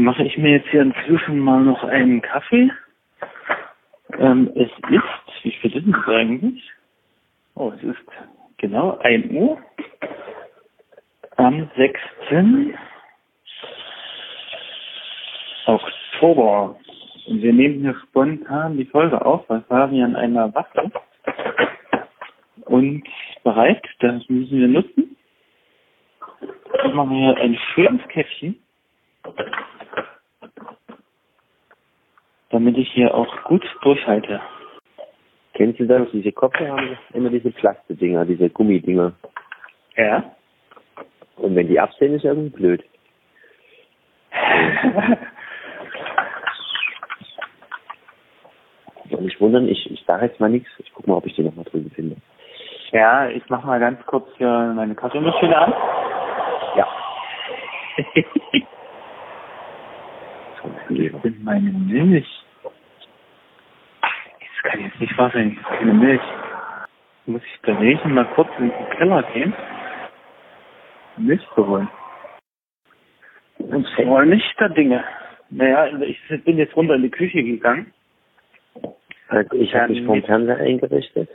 mache ich mir jetzt hier inzwischen mal noch einen Kaffee. Es ist, wie viel ist es eigentlich? Oh, es ist genau 1 Uhr am 6. Oktober. Und wir nehmen hier spontan die Folge auf, weil Fabian einmal wach ist. Und bereit, das müssen wir nutzen. Ich mache hier ein schönes Käffchen, damit ich hier auch gut durchhalte. Kennst du das? Diese Kopfhörer haben immer diese Plastikdinger, diese Gummidinger. Ja. Und wenn die absehen, ist irgendwie blöd. Und nicht wundern, ich sage jetzt mal nichts. Ich gucke mal, ob ich die noch mal drüben finde. Ja, ich mache mal ganz kurz hier meine Kaffeemaschine an. Ja. Das sind meine Milch. Das kann jetzt nicht wahr sein, das ist keine Milch. Muss ich bei Regen mal kurz in den Keller gehen, Milch zu holen. Und zwar nicht der Dinge. Naja, ich bin jetzt runter in die Küche gegangen. Also ich habe mich vom Fernseher eingerichtet.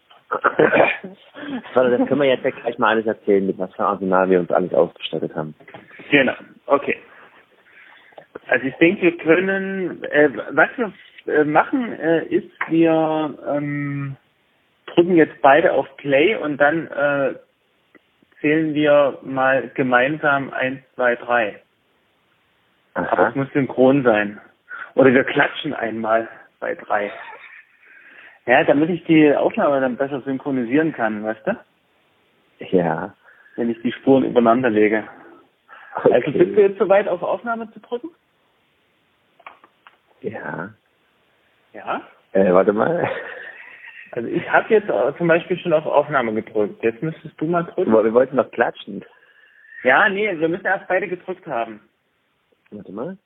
Das können wir jetzt ja gleich mal alles erzählen, mit was für Arsenal wir uns alles ausgestattet haben. Genau, okay. Also ich denke, wir können, was wir machen, ist, wir drücken jetzt beide auf Play und dann zählen wir mal gemeinsam 1, 2, 3. Aha. Aber es muss synchron sein. Oder wir klatschen einmal bei 3. Ja, damit ich die Aufnahme dann besser synchronisieren kann, weißt du? Ja. Wenn ich die Spuren übereinander lege. Okay. Also bist du jetzt soweit, auf Aufnahme zu drücken? Ja. Ja. Warte mal. Also ich habe jetzt zum Beispiel schon auf Aufnahme gedrückt. Jetzt müsstest du mal drücken. Wir wollten noch klatschen. Ja, nee, wir müssen erst beide gedrückt haben. Warte mal.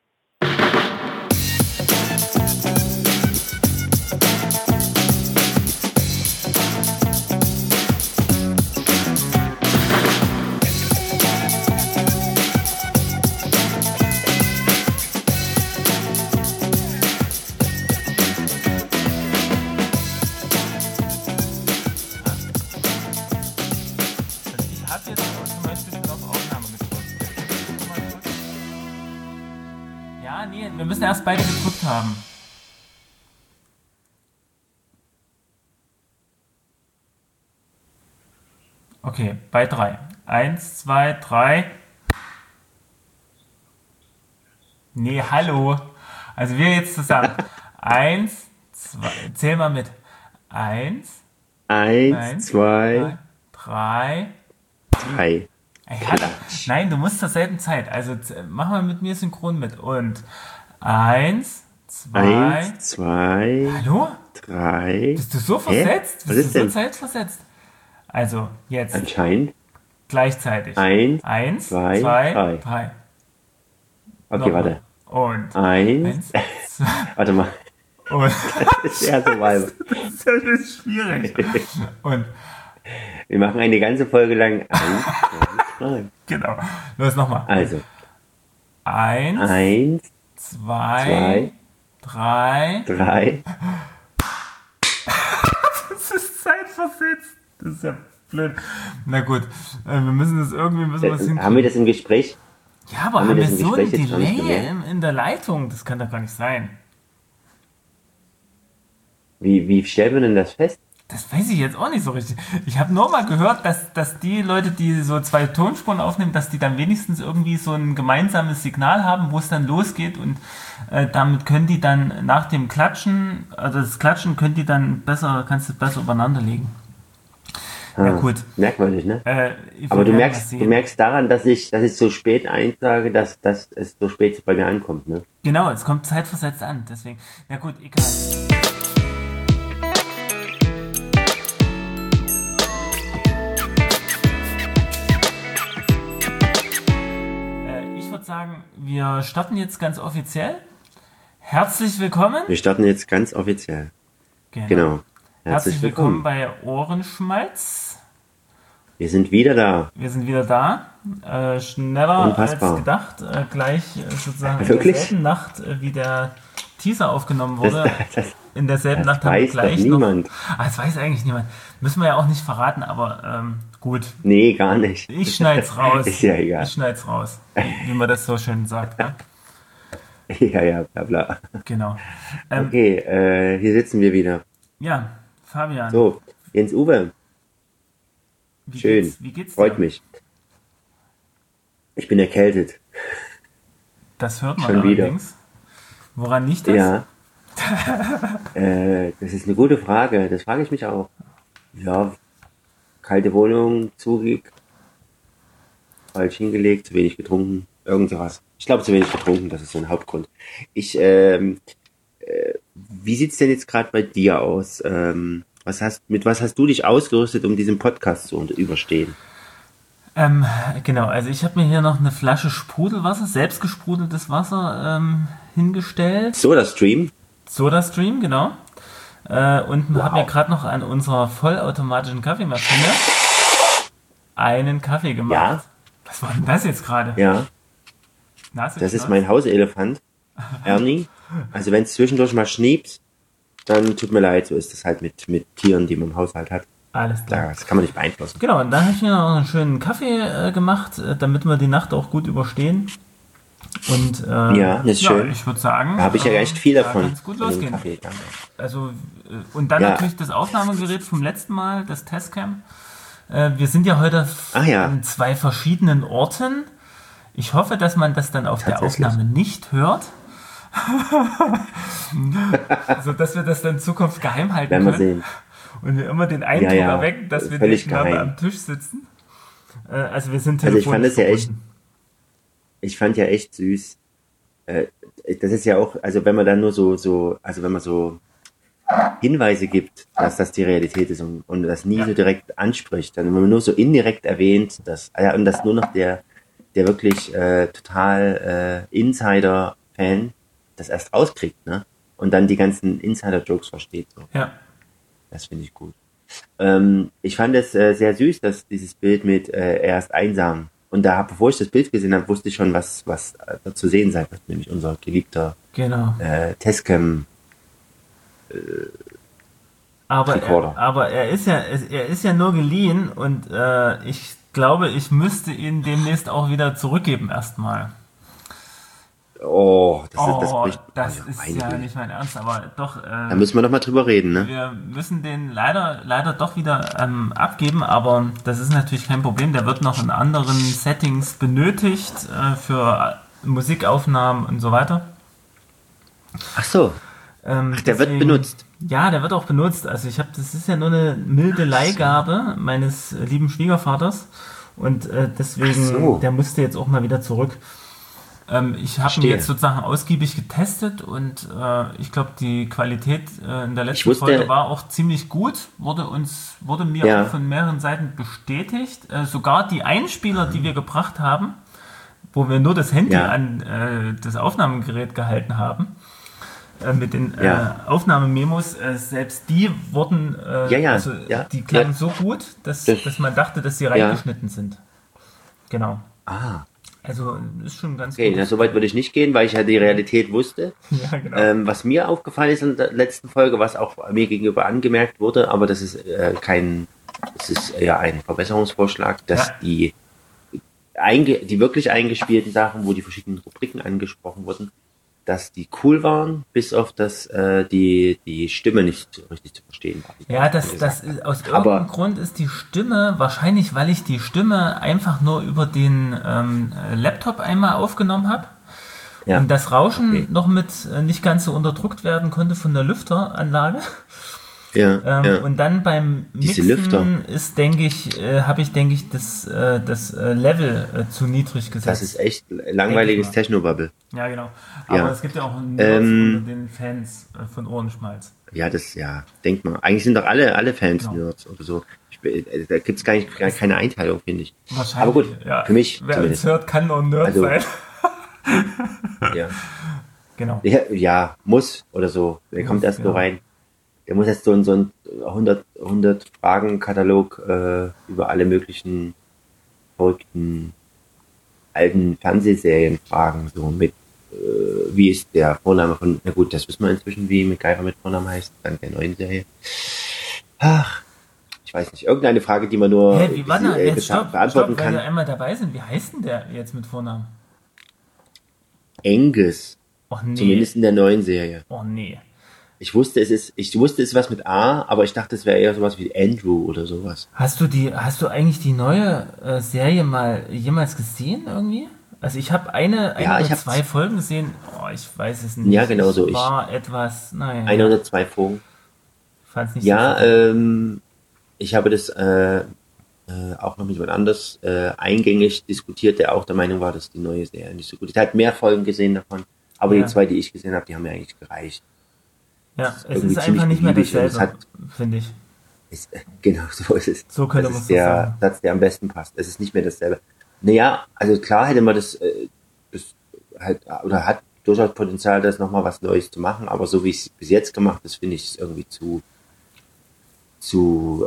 Ja, nee, wir müssen erst beide gedrückt haben. Okay, bei 3. 1, 2, 3. Nee, hallo. Also wir jetzt zusammen. 1, 2, zähl mal mit. 1, 2, 3. 3. Ey, Alter. Nein, du musst zur selben Zeit. Also mach mal mit mir synchron mit. Und 1, 2. Hallo? 3. Bist du so versetzt? Was Bist ist du so denn? zeitversetzt? Also, jetzt. Anscheinend. Gleichzeitig. 1, 2, 3. 3. Okay, Nochmal. warte. Und 1. 2. Warte mal. Und Das ist ja so weit. das ist schwierig. Und Wir machen eine ganze Folge lang 1, 2, 3. genau. Los, nochmal. Also. 1, 2, 3. 3. Das ist zeitversetzt. Das ist ja blöd. Na gut, wir müssen das irgendwie hinkriegen. Haben wir das im Gespräch? Ja, aber haben haben wir wir das im so ein Gespräch jetzt noch nicht Delay gemerkt? in der Leitung? Das kann doch gar nicht sein. Wie stellt man denn das fest? Das weiß ich jetzt auch nicht so richtig. Ich habe nur mal gehört, dass die Leute, die so 2 Tonspuren aufnehmen, dass die dann wenigstens irgendwie so ein gemeinsames Signal haben, wo es dann losgeht und damit können die dann nach dem Klatschen, also das Klatschen kannst du besser übereinander legen. Ja gut. Merkwürdig, ne? Wir Aber du werden merkst, das du sehen. merkst daran, dass ich so spät einsage, dass es so spät bei mir ankommt, ne? Genau, es kommt zeitversetzt an, deswegen. Na gut, egal. Ich würde sagen, wir starten jetzt ganz offiziell. Herzlich willkommen. Wir starten jetzt ganz offiziell. Genau. Herzlich willkommen bei Ohrenschmalz. Wir sind wieder da. Wir sind wieder da. Schneller Unfassbar. als gedacht. Gleich sozusagen in Wirklich? derselben Nacht, wie der Teaser aufgenommen wurde. In derselben Das Nacht haben wir weiß gleich doch niemand. noch. Das weiß eigentlich niemand. Müssen wir ja auch nicht verraten, aber gut. Nee, gar nicht. Ich schneid's raus. Ist ja egal. Ich schneid's raus. Wie man das so schön sagt. Ne? Ja, bla bla. Genau. Okay, hier sitzen wir wieder. Ja, Fabian. So, Jens-Uwe, schön. Wie geht's dir? Freut mich. Ich bin erkältet. Das hört man Schon wieder. allerdings. Woran liegt das? Ja. Das ist eine gute Frage. Das frage ich mich auch. Ja, kalte Wohnung, zugig, falsch hingelegt, zu wenig getrunken, irgend sowas. Ich glaube, zu wenig getrunken, das ist so ein Hauptgrund. Wie sieht's denn jetzt gerade bei dir aus? Mit was hast du dich ausgerüstet, um diesen Podcast zu überstehen? Genau, also ich habe mir hier noch eine Flasche Sprudelwasser, selbst gesprudeltes Wasser hingestellt. SodaStream? SodaStream, genau. Und habe mir gerade noch an unserer vollautomatischen Kaffeemaschine einen Kaffee gemacht. Ja. Was war denn das jetzt gerade? Ja, das ist mein Hauselefant, Ernie. Also wenn es zwischendurch mal schniept, dann tut mir leid, so ist das halt mit Tieren, die man im Haushalt hat. Alles klar. Das kann man nicht beeinflussen. Genau, und dann habe ich mir noch einen schönen Kaffee gemacht, damit wir die Nacht auch gut überstehen. Und Ja, das ist schön. ich würde sagen, Da habe ich ja echt viel davon. Ganz gut von dem losgehen. Kaffee, danke. Also und dann Ja. natürlich das Aufnahmegerät vom letzten Mal, das Testcam. Wir sind ja heute Ach ja. an 2 verschiedenen Orten. Ich hoffe, dass man das dann auf der Tatsächlich. Aufnahme nicht hört. So dass wir das dann in Zukunft geheim halten Werden wir können. sehen. Und wir immer den Eindruck Ja, ja. erwecken, dass wir Völlig nebeneinander geheim. am Tisch sitzen. Also wir sind Also telefonisch ich fand das ja echt, verbunden. ich fand ja echt süß. Das ist ja auch, also wenn man dann nur also wenn man so Hinweise gibt, dass das die Realität ist und das nie so direkt anspricht, dann wenn man nur so indirekt erwähnt, und das nur noch der wirklich total Insider-Fan das erst rauskriegt, ne? Und dann die ganzen Insider-Jokes versteht. So. Ja. Das finde ich gut. Ich fand es sehr süß, dass dieses Bild mit er ist einsam. Und bevor ich das Bild gesehen habe, wusste ich schon, was da zu sehen sein wird, nämlich unser geliebter Genau. Testcam. Recorder. Aber er ist ja nur geliehen und ich glaube, ich müsste ihn demnächst auch wieder zurückgeben erstmal. Oh, das Das ist meine ja Güte. nicht mein Ernst, aber doch. Da müssen wir noch mal drüber reden, ne? Wir müssen den leider doch wieder abgeben, aber das ist natürlich kein Problem. Der wird noch in anderen Settings benötigt für Musikaufnahmen und so weiter. Ach so, der wird benutzt. Ja, der wird auch benutzt. Also das ist ja nur eine milde Leihgabe meines lieben Schwiegervaters und deswegen, Ach so. der musste jetzt auch mal wieder zurück. Ich habe ihn Verstehe. jetzt sozusagen ausgiebig getestet und ich glaube, die Qualität in der letzten wusste- Folge war auch ziemlich gut. Wurde mir Ja. auch von mehreren Seiten bestätigt. Sogar die Einspieler, die wir gebracht haben, wo wir nur das Handy Ja. an das Aufnahmegerät gehalten haben, mit den Ja. Aufnahmememos, selbst die wurden, die klangen so gut, dass man dachte, dass sie reingeschnitten sind. Genau. Ah, Also ist schon ganz okay, gut. na, so weit würde ich nicht gehen, weil ich ja die Realität wusste. Ja, genau. Was mir aufgefallen ist in der letzten Folge, was auch mir gegenüber angemerkt wurde, aber das ist es ist eher ein Verbesserungsvorschlag, dass Ja. die wirklich eingespielten Sachen, wo die verschiedenen Rubriken angesprochen wurden, dass die cool waren, bis auf dass die Stimme nicht richtig zu verstehen war. Ja, aus irgendeinem Aber- Grund ist die Stimme, wahrscheinlich weil ich die Stimme einfach nur über den Laptop einmal aufgenommen habe Ja. und das Rauschen Okay. noch mit nicht ganz so unterdrückt werden konnte von der Lüfteranlage. Ja, Und dann beim Diese Mixen Lüfter. habe ich das Level zu niedrig gesetzt. das ist echt langweiliges Denke ich Technobubble. Ja, genau. Aber Ja. es gibt ja auch Nerds unter den Fans von Ohrenschmalz. Ja, denkt man. Eigentlich sind doch alle Fans Genau. Nerds oder so. Da gibt's gar keine Einteilung, finde ich. Wahrscheinlich. Aber gut, ja. für mich Wer uns zumindest. hört, kann nur ein Nerd Also- sein. Ja. Genau. Ja, muss oder so. Der kommt erst so genau. rein. Der muss jetzt so ein 100 Fragen-Katalog über alle möglichen verrückten alten Fernsehserien fragen, so mit, wie ist der Vorname von, na gut, das wissen wir inzwischen, wie MacGyver mit Vornamen heißt, dann der neuen Serie. Ach, ich weiß nicht, irgendeine Frage, die man nur Wie war denn jetzt? beantworten Weil kann. wir einmal dabei sind. Wie heißt denn der jetzt mit Vornamen? Angus, Och nee. zumindest in der neuen Serie. Oh nee. Ich wusste, es ist was mit A, aber ich dachte, es wäre eher sowas wie Andrew oder sowas. Hast du eigentlich die neue Serie mal jemals gesehen irgendwie? Also ich habe eine Ja, oder ich hab's- zwei Folgen gesehen. Oh, ich weiß es nicht. Ja, genau so. Es war etwas, naja. Eine oder zwei Folgen. Fand's nicht Ja, so. ich habe das auch noch mit jemand anders eingängig diskutiert, der auch der Meinung war, dass die neue Serie nicht so gut ist. Er hat mehr Folgen gesehen davon, aber Ja. die zwei, die ich gesehen habe, die haben mir eigentlich gereicht. Ja, ist es irgendwie ist einfach nicht mehr ziemlich beliebig und dasselbe, finde ich. Genau, so ist es. So könnte das man ist es so der sagen. Satz, der am besten passt. Es ist nicht mehr dasselbe. Naja, also klar hätte man das halt, oder hat durchaus Potenzial, das nochmal was Neues zu machen, aber so wie es bis jetzt gemacht ist, finde ich es irgendwie zu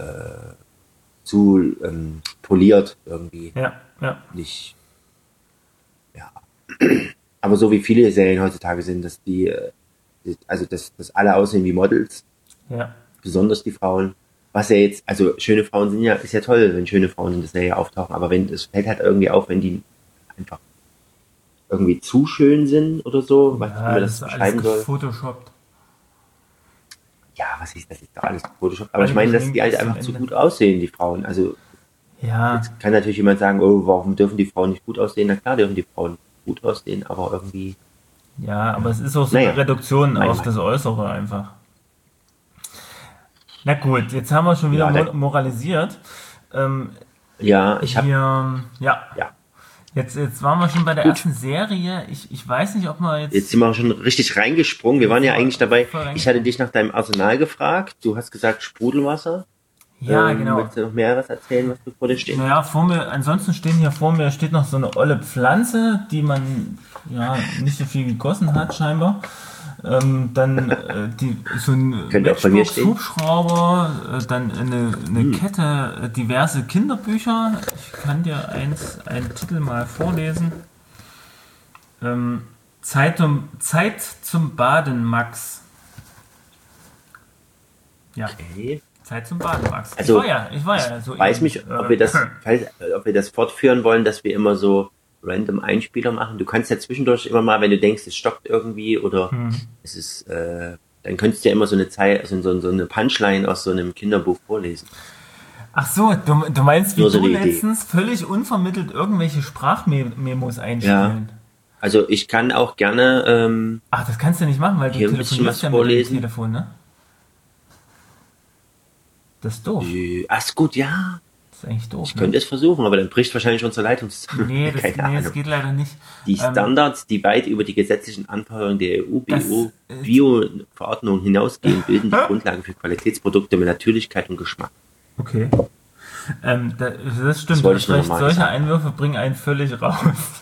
poliert irgendwie. Ja. Nicht, ja. Aber so wie viele Serien heutzutage sind, dass dass alle aussehen wie Models, Ja. besonders die Frauen. Was ja jetzt, also schöne Frauen ist ja toll, wenn schöne Frauen in der Serie auftauchen, aber es fällt halt irgendwie auf, wenn die einfach irgendwie zu schön sind oder so, was wie man das ist alles beschreiben soll. gefotoshoppt. Ja, was ist das? Ist doch alles Photoshop. Aber ich Alle meine, dass die Geschminkt halt bis zum einfach zu Ende. gut aussehen, die Frauen. Also Ja, jetzt kann natürlich jemand sagen, oh, warum dürfen die Frauen nicht gut aussehen? Na klar dürfen die Frauen gut aussehen, aber irgendwie, ja, aber es ist auch so Naja, eine Reduktion meine auf das Äußere einfach. Na gut, jetzt haben wir schon wieder Ja, moralisiert. ja, ich habe, Ja. ja, Jetzt waren wir schon bei der ersten Serie. Ich weiß nicht, ob wir jetzt sind wir schon richtig reingesprungen. Wir waren ja eigentlich dabei. Voll Ich hatte dich nach deinem Arsenal gefragt. Du hast gesagt Sprudelwasser. Ja, genau. Willst du noch mehr was erzählen, was vor dir steht? Naja, ansonsten vor mir steht noch so eine olle Pflanze, die man ja nicht so viel gegossen hat scheinbar. Dann so ein Könnte auch bei mir stehen. Hubschrauber, dann eine Kette diverse Kinderbücher. Ich kann dir einen Titel mal vorlesen. Zeit zum Baden, Max. Ja, Okay. Zeit zum Baden, Max. Also, ich war ja so. Ich weiß nicht, ob wir das fortführen wollen, dass wir immer so random Einspieler machen. Du kannst ja zwischendurch immer mal, wenn du denkst, es stockt irgendwie oder es ist, dann könntest du ja immer so eine so eine Punchline aus so einem Kinderbuch vorlesen. Ach so, du meinst, wie Nur so du die Idee. letztens völlig unvermittelt irgendwelche Sprachmemos einspielen. Also ich kann auch gerne, Ach, das kannst du nicht machen, weil du Hier ein bisschen telefonierst was ja mit dem vorlesen. Telefon, ne? Das ist doof. ist gut, ja, Das ist eigentlich doof. ich könnte es versuchen, aber dann bricht wahrscheinlich unsere Leitung zusammen. Nee, Keine das Ahnung. geht leider nicht. Die Standards, die weit über die gesetzlichen Anforderungen der Das, EU-Bio-Verordnung hinausgehen, bilden die Grundlage für Qualitätsprodukte mit Natürlichkeit und Geschmack. Okay. Das stimmt. Das wollte ich nur Recht, noch mal solche sagen. Einwürfe bringen einen völlig raus.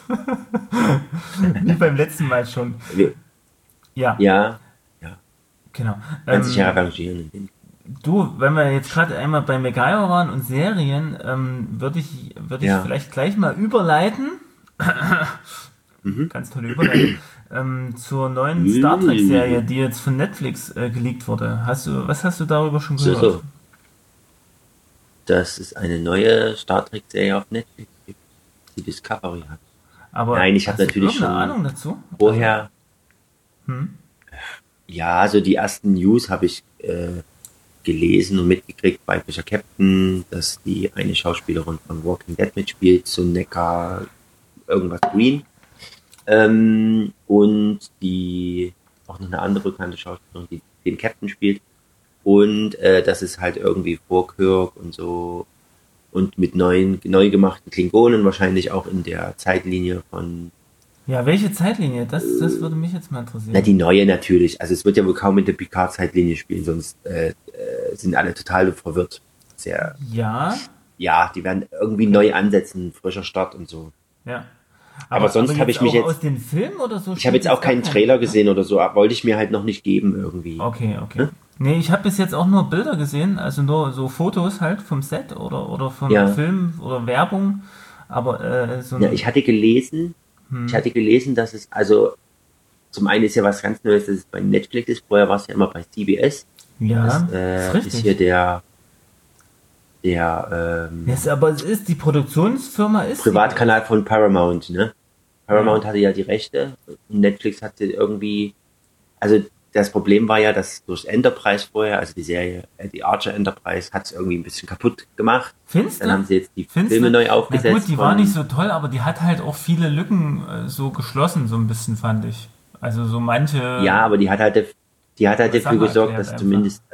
Wie beim letzten Mal schon. Ja, Ja, genau. kann sich ja arrangieren. Du, wenn wir jetzt gerade einmal bei MacGyver waren und Serien, würde ich Ja. vielleicht gleich mal überleiten. Ganz tolle Überleitung. Zur neuen Star Trek-Serie, die jetzt von Netflix geleakt wurde. Was hast du darüber schon gehört? So. Dass es eine neue Star Trek-Serie auf Netflix gibt, die Discovery hat. Aber Nein, ich hab hast du natürlich irgendeine schon Ahnung dazu? Vorher, ja, also die ersten News habe ich gelesen und mitgekriegt, weiblicher Captain, dass die eine Schauspielerin von Walking Dead mitspielt, so Neckar, irgendwas Green. Und die, auch noch eine andere bekannte Schauspielerin, die den Captain spielt. Und das ist halt irgendwie vor Kirk und so und mit neu gemachten Klingonen, wahrscheinlich auch in der Zeitlinie von, Ja, welche Zeitlinie? Das würde mich jetzt mal interessieren. na die neue natürlich, also es wird ja wohl kaum mit der Picard-Zeitlinie spielen, sonst sind alle total verwirrt. Sehr, Ja, ja, die werden irgendwie neu ansetzen, frischer Start und so. ja. Aber sonst habe ich mich auch jetzt- aus den Filmen oder so? Ich habe jetzt auch keinen Trailer gesehen oder so, wollte ich mir halt noch nicht geben irgendwie. Okay. Nee, ich habe bis jetzt auch nur Bilder gesehen, also nur so Fotos halt vom Set oder vom Ja. Film oder Werbung. Aber so Ja, ich hatte gelesen, dass es, also zum einen ist ja was ganz Neues, dass es bei Netflix ist, vorher war es ja immer bei CBS. ja, Das ist ist richtig. hier der Yes, aber es ist, die Produktionsfirma ist Privatkanal von Paramount, ne? Paramount hatte ja die Rechte und Netflix hatte irgendwie, also das Problem war ja, dass durch Enterprise vorher, also die Serie, die Archer Enterprise, hat es irgendwie ein bisschen kaputt gemacht. Findest Dann du? haben sie jetzt die Findest Filme du? neu Na aufgesetzt. gut, die war nicht so toll, aber die hat halt auch viele Lücken so geschlossen, so ein bisschen, fand ich. Also so manche. Ja, aber die hat halt dafür Sachen gesorgt, erklärt dass einfach. zumindest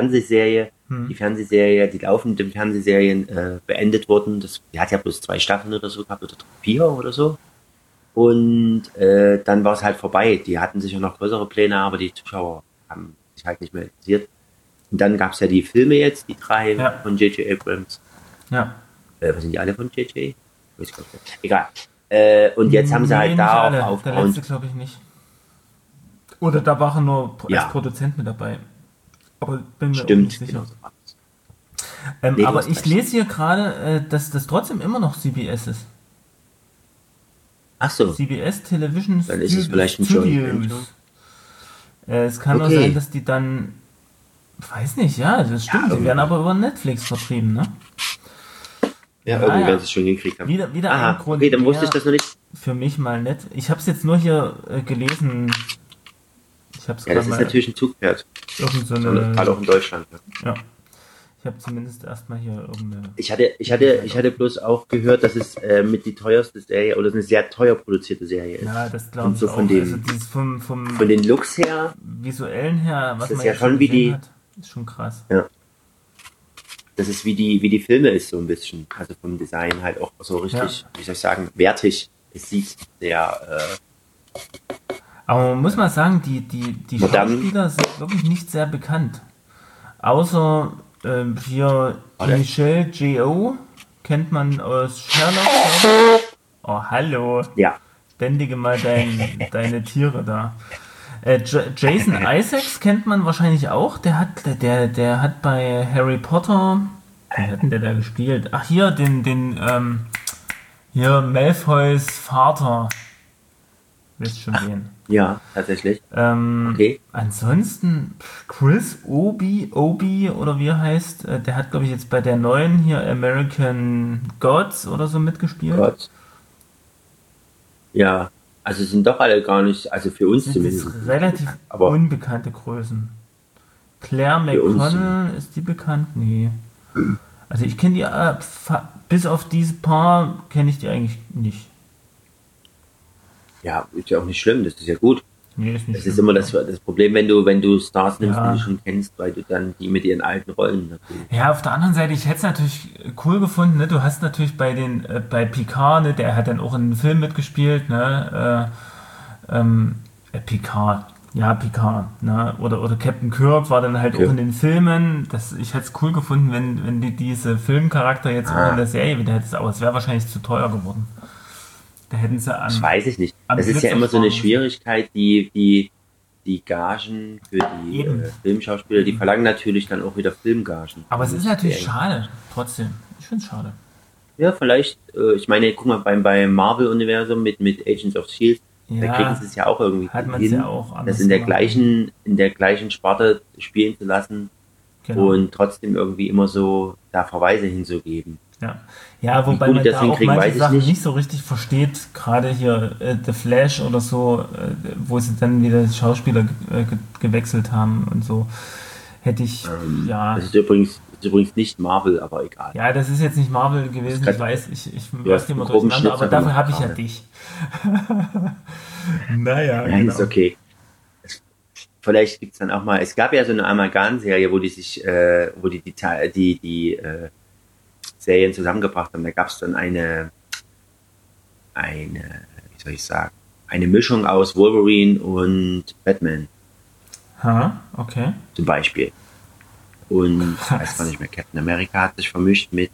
die laufenden Fernsehserien beendet wurden. Die hat ja bloß 2 Staffeln oder so gehabt, oder 4 oder so. Und dann war es halt vorbei. Die hatten sicher noch größere Pläne, aber die Zuschauer haben sich halt nicht mehr interessiert. Und dann gab es ja die Filme jetzt, die 3 Ja. von J.J. Abrams. Ja. Was sind die alle von J.J.? Weiß ich gar nicht. Egal. Und jetzt haben sie halt nicht da alle. auch Der aufbauend. letzte glaube ich nicht. Oder da war er nur Ja. als Produzent mit dabei. Aber bin mir auch Stimmt, nicht sicher. genau so war es. Nee, du Aber hast ich recht. lese hier gerade, dass das trotzdem immer noch CBS ist. Ach so. CBS Television Dann ist es vielleicht ein Joint Venture. Es kann nur Okay. sein, dass die dann, weiß nicht, ja, das stimmt, die irgendwie. werden aber über Netflix vertrieben, ne? Ja, Ja, irgendwie ja. werden sie es schon hingekriegt haben. Wieder Aha, ein Grund okay, dann mehr. wusste ich das noch nicht. Für mich mal nett. Ich habe es jetzt nur hier gelesen. Ich habe es Ja, gerade das ist mal natürlich ein Zugpferd. irgend so Gerade auch eine, in Deutschland. Ne? ja. Ich habe zumindest erstmal hier irgendeine. Ich hatte bloß auch gehört, dass es mit die teuerste Serie oder eine sehr teuer produzierte Serie ist. Ja, das glaube Und ich so auch. von dem- Also dieses vom Von den Looks her, visuellen her, was ist man ja jetzt schon wie gesehen die- hat, ist schon krass. das ist wie die Filme ist so ein bisschen. Also vom Design halt auch so richtig, wie soll ich sagen, wertig. Es sieht sehr, Aber man muss mal sagen, die Modern. Schauspieler sind wirklich nicht sehr bekannt. Außer hier Warte. Michelle Yeoh kennt man aus Sherlock. Oh, hallo. ja. Bändige mal deine Tiere da. Jason Isaacs kennt man wahrscheinlich auch. Der hat bei Harry Potter. Wer hat denn der da gespielt? Ach, hier, hier Malfoys Vater. Wisst schon wen. Ja, tatsächlich. Okay. Ansonsten Chris Obi oder wie er heißt, der hat glaube ich jetzt bei der neuen hier American Gods oder so mitgespielt. Gott. Ja, also sind doch alle gar nicht, also für uns Das zumindest. sind relativ Aber unbekannte Größen. Claire Für uns McConnell, ist die bekannt? Nee. Also ich kenne die, bis auf diese paar kenne ich die eigentlich nicht. ja, ist ja auch nicht schlimm, das ist ja gut. Nee, ist nicht Das ist schlimm. immer das Problem, wenn du Stars nimmst, Ja. die du schon kennst, weil du dann die mit ihren alten Rollen natürlich. Ja, auf der anderen Seite, ich hätte es natürlich cool gefunden, ne? Du hast natürlich bei Picard, ne? Der hat dann auch in einem Film mitgespielt, ne? Picard, ne? Oder Captain Kirk war dann halt Kirk. auch in den Filmen. Ich hätte es cool gefunden, wenn die diese Filmcharakter jetzt auch in der Serie wieder hättest, aber es wäre wahrscheinlich zu teuer geworden. Da hätten sie Das an. weiß ich nicht. am Das ist ja Blitzer immer so eine sparen müssen. Schwierigkeit, die Gagen für die Eben. Filmschauspieler, die verlangen natürlich dann auch wieder Filmgagen. Aber es ist natürlich Serien. schade, trotzdem. Ich finde es schade. Ja, vielleicht, ich meine, guck mal, beim Marvel-Universum mit Agents of S.H.I.E.L.D., da Ja, kriegen sie es ja auch irgendwie hat man es ja auch anders das in der gemacht. gleichen Sparte spielen zu lassen Genau. und trotzdem irgendwie immer so da Verweise hinzugeben. Ja, wobei gut die man das da auch hinkriegen, weiß manche ich Sachen nicht. nicht so richtig versteht, gerade hier The Flash oder so, wo sie dann wieder die Schauspieler gewechselt haben und so, hätte ich, Das ist übrigens nicht Marvel, aber egal. ja, das ist jetzt nicht Marvel gewesen, Das ich weiß, ich Ja, weiß immer einen groben durcheinander, aber Schnitzer dafür gemacht habe ich ja gerade. dich. Naja, Nein, genau. ist okay. Vielleicht gibt's dann auch mal, es gab ja so eine Amalgam-Serie, wo die Serien zusammengebracht haben. Da gab's dann eine, wie soll ich sagen, eine Mischung aus Wolverine und Batman Ha, okay. zum Beispiel. Und ich weiß gar nicht mehr, Captain America hat sich vermischt mit,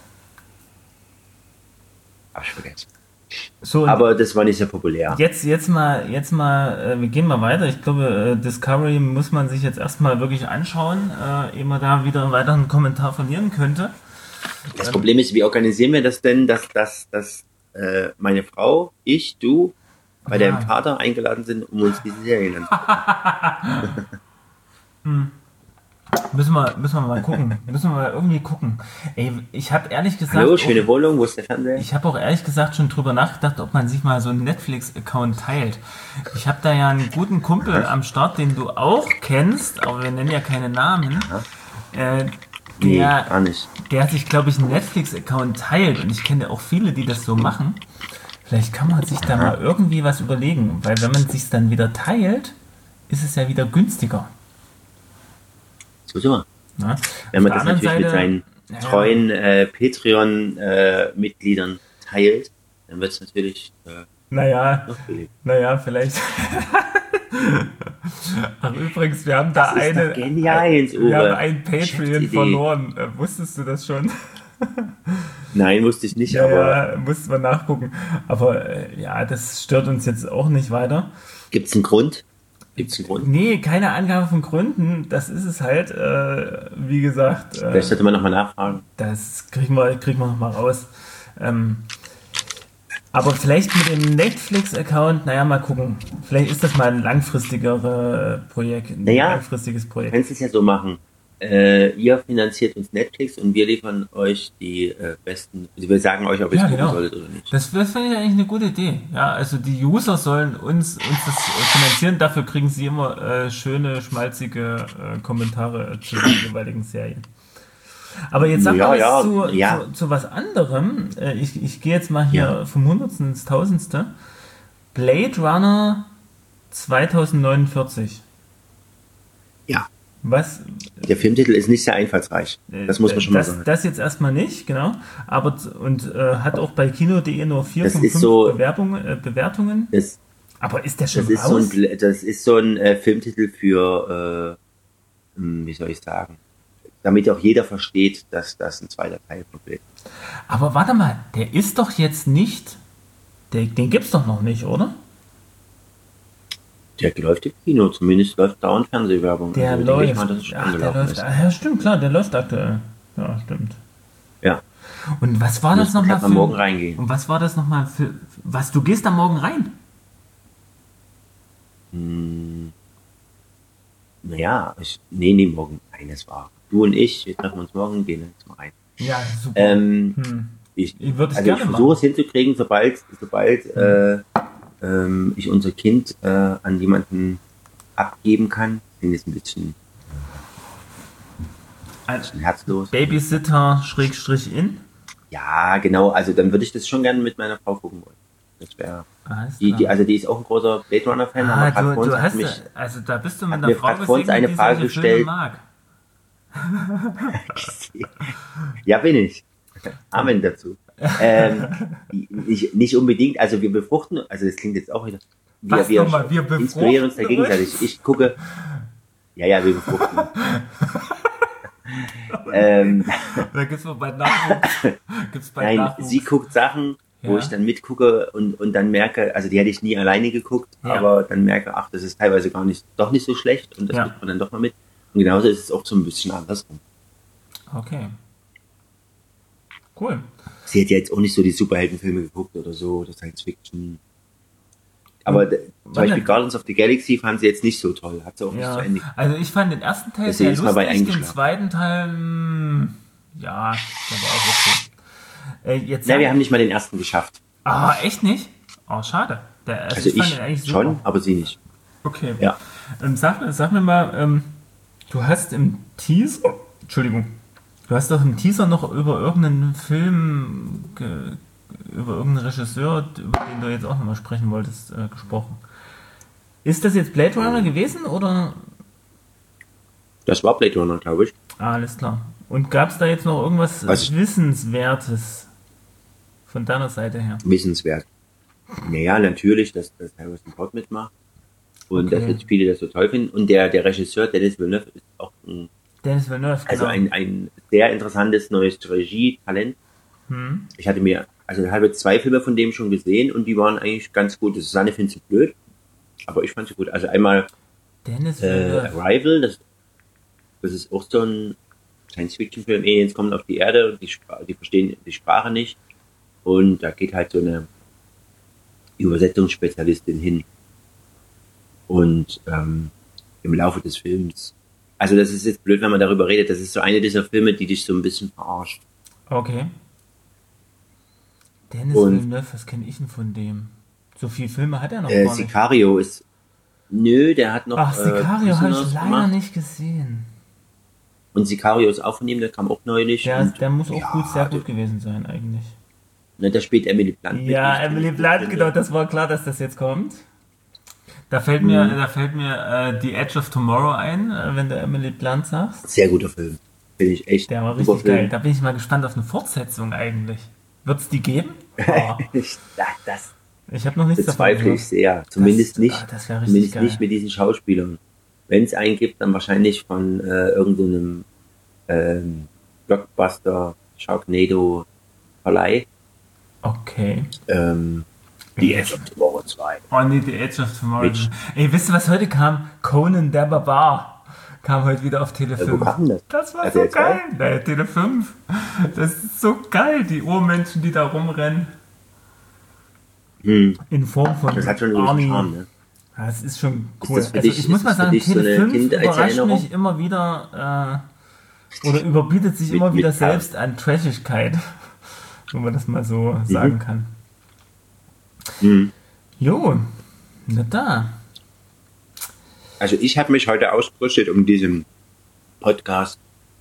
hab ich vergessen. So, und Aber das war nicht sehr populär. jetzt mal, wir gehen mal weiter. Ich glaube, Discovery muss man sich jetzt erstmal wirklich anschauen, ehe man da wieder einen weiteren Kommentar verlieren könnte. Das Problem ist, wie organisieren wir das denn, dass meine Frau, ich, du bei deinem Vater eingeladen sind, um uns diese Serien anzugucken? Müssen wir mal gucken. Müssen wir mal irgendwie gucken. Ey, ich habe ehrlich gesagt... Hallo, schöne Wohnung, wo ist der Fernseher? Ich habe auch ehrlich gesagt schon drüber nachgedacht, ob man sich mal so einen Netflix-Account teilt. Ich habe da ja einen guten Kumpel am Start, den du auch kennst, aber wir nennen ja keine Namen. Nee, gar nicht. Der sich, glaube ich, einen Netflix-Account teilt und ich kenne auch viele, die das so machen. Vielleicht kann man sich da mal irgendwie was überlegen, weil wenn man sich dann wieder teilt, ist es ja wieder günstiger. So. Ja? Wenn man das natürlich mit seinen treuen Patreon-Mitgliedern teilt, dann wird es natürlich noch billiger. Naja, vielleicht. Ach, übrigens, wir haben da wir haben ein Patreon verloren. Wusstest du das schon? Nein, wusste ich nicht, aber... Ja, musste man nachgucken. Aber das stört uns jetzt auch nicht weiter. Gibt es einen Grund? Nee, keine Angabe von Gründen. Das ist es halt, wie gesagt. Vielleicht sollte man nochmal nachfragen. Das kriegen wir nochmal raus. Aber vielleicht mit dem Netflix-Account, mal gucken. Vielleicht ist das mal ein langfristiges Projekt. Langfristiges Projekt. Du kannst es ja so machen. Ihr finanziert uns Netflix und wir liefern euch die besten, also wir sagen euch, ob ihr es gucken solltet oder nicht. Das finde ich eigentlich eine gute Idee. Ja, also die User sollen uns das finanzieren, dafür kriegen sie immer schöne, schmalzige Kommentare zu den jeweiligen Serien. Aber jetzt sag mal zu was anderem. Ich gehe jetzt mal hier vom Hundertsten ins Tausendste. Blade Runner 2049. Ja. Was? Der Filmtitel ist nicht sehr einfallsreich. Das muss man schon mal sagen. Das jetzt erstmal nicht, genau. Aber hat auch bei Kino.de nur 4 von 5 Bewertungen. Aber ist der schon raus? Das ist so ein Filmtitel für, wie soll ich sagen, damit auch jeder versteht, dass das ein zweiter Teil von Blade ist. Aber warte mal, der ist doch jetzt nicht, den gibt's doch noch nicht, oder? Der läuft im Kino, zumindest läuft dauernd Fernsehwerbung. Der läuft. Ja, stimmt, klar, der läuft aktuell. Ja, stimmt. Ja. Und was war das nochmal für... morgen reingehen. Und was war das nochmal für... Was, du gehst da morgen rein? Nee, morgen. Nein, das war... Du und ich, wir treffen uns morgen, gehen jetzt mal rein. Ja, super. Ich versuche es hinzukriegen, sobald ich unser Kind an jemanden abgeben kann. Ich bin jetzt ein bisschen herzlos. Babysitter /in? Ja, genau. Also dann würde ich das schon gerne mit meiner Frau gucken wollen. Das wäre die ist auch ein großer Blade Runner Fan. Da bist du mit einer Frau gesehen, die Frage gestellt. Mag. Ja, bin ich. Amen dazu. Nicht unbedingt, also wir befruchten, also das klingt jetzt auch wieder, wir inspirieren uns da gegenseitig. Ich gucke, wir befruchten. Da gibt's mal bald Nachwuchs. Sie guckt Sachen, wo ich dann mitgucke und dann merke, also die hätte ich nie alleine geguckt, aber dann merke, ach, das ist teilweise doch nicht so schlecht und das guckt man dann doch mal mit. Und genauso ist es auch so ein bisschen andersrum. Okay. Cool. Sie hat ja jetzt auch nicht so die Superheldenfilme geguckt oder so, oder Science Fiction. Aber zum Beispiel Guardians of the Galaxy fand sie jetzt nicht so toll. Hat sie auch nicht zu Ende. Also ich fand den ersten Teil sehr lustig, den zweiten Teil, der war auch okay. Wir haben nicht mal den ersten geschafft. Ah, echt nicht? Oh, schade. Also ich schon, aber sie nicht. Okay. Ja. Sag mir mal, du hast im Teaser, du hast doch im Teaser noch über irgendeinen Film, über irgendeinen Regisseur, über den du jetzt auch nochmal sprechen wolltest, gesprochen. Ist das jetzt Blade Runner gewesen, oder? Das war Blade Runner, glaube ich. Alles klar. Und gab es da jetzt noch irgendwas Wissenswertes von deiner Seite her? Wissenswert. Naja, natürlich, dass Harrison Ford mitmacht. Und dass jetzt viele das so toll finden. Und der Regisseur, Denis Villeneuve, ist auch ein sehr interessantes neues Regie-Talent. Ich habe jetzt 2 Filme von dem schon gesehen und die waren eigentlich ganz gut. Susanne findet sie blöd, aber ich fand sie gut. Also einmal Arrival, das ist auch so ein Science-Fiction-Film, Aliens kommen auf die Erde, die verstehen die Sprache nicht und da geht halt so eine Übersetzungsspezialistin hin und im Laufe des Films, also das ist jetzt blöd, wenn man darüber redet, das ist so eine dieser Filme, die dich so ein bisschen verarscht. Okay. Denis Und- Villeneuve, was kenne ich denn von dem? So viele Filme hat er noch gar nicht. Sicario ist, der hat noch Ach, Sicario habe Prisoners ich leider gemacht. nicht gesehen. Und Sicario ist auch von ihm, der kam auch neulich. und, Der muss auch ja, sehr gut gewesen sein eigentlich. Da spielt Emily Blunt mit. Ja, die ich Emily gut Blunt, finde. genau, das war klar, dass das jetzt kommt. Da fällt mir The Edge of Tomorrow ein, wenn du Emily Blunt sagst. Sehr guter Film. Finde ich echt. Der war super richtig geil. Film. Da bin ich mal gespannt auf eine Fortsetzung eigentlich. Wird es die geben? Oh, Das ich habe noch nichts davon bezweifle gehört. ich sehr. Zumindest nicht. Das wäre richtig Zumindest geil. nicht mit diesen Schauspielern. Wenn es einen gibt, dann wahrscheinlich von irgendeinem Blockbuster Sharknado Verleih. Okay. Die Edge of Tomorrow 2. Oh nee, The Edge of Tomorrow. Mitch. Ey, wisst ihr, was heute kam? Conan der Barbar kam heute wieder auf Tele 5. Wo kam das? Das war RTL so geil. Naja, Tele 5. Das ist so geil, die Urmenschen, die da rumrennen. In Form von Das hat schon einen gewissen Charme, ne? Ja, das ist schon cool. das für Also dich- ich muss ist mal das für sagen, dich so Tele eine 5 überrascht Kindheitserinnerung? mich immer wieder oder überbietet sich immer Mit wieder Charme. selbst an Trashigkeit, wenn man das mal so sagen kann. Jo, na da. Also ich habe mich heute ausgerüstet, um diesen Podcast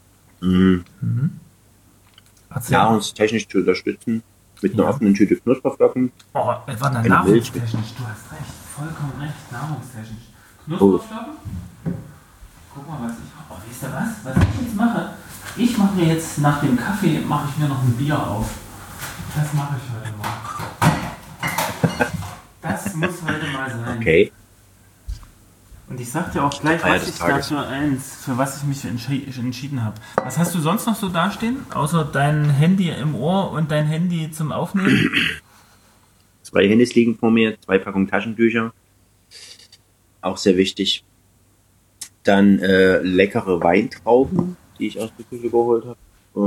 Erzähl. nahrungstechnisch zu unterstützen. Mit einer offenen Tüte Knusperflocken. Oh, war eine Eine nahrungstechnisch. Du hast recht, vollkommen recht, nahrungstechnisch. Knusperflocken? Guck mal, was ich... Oh, wisst ihr was? Was ich jetzt mache? Ich mache mir jetzt nach dem Kaffee, mache ich mir noch ein Bier auf. Das mache ich heute mal. Das muss heute mal sein. Okay. Und ich sag dir auch gleich, Feier was des ich Tages. für was ich mich entschieden habe. Was hast du sonst noch so dastehen? Außer dein Handy im Ohr und dein Handy zum Aufnehmen? 2 Handys liegen vor mir, 2 Packungen Taschentücher. Auch sehr wichtig. Dann leckere Weintrauben, die ich aus der Küche geholt habe.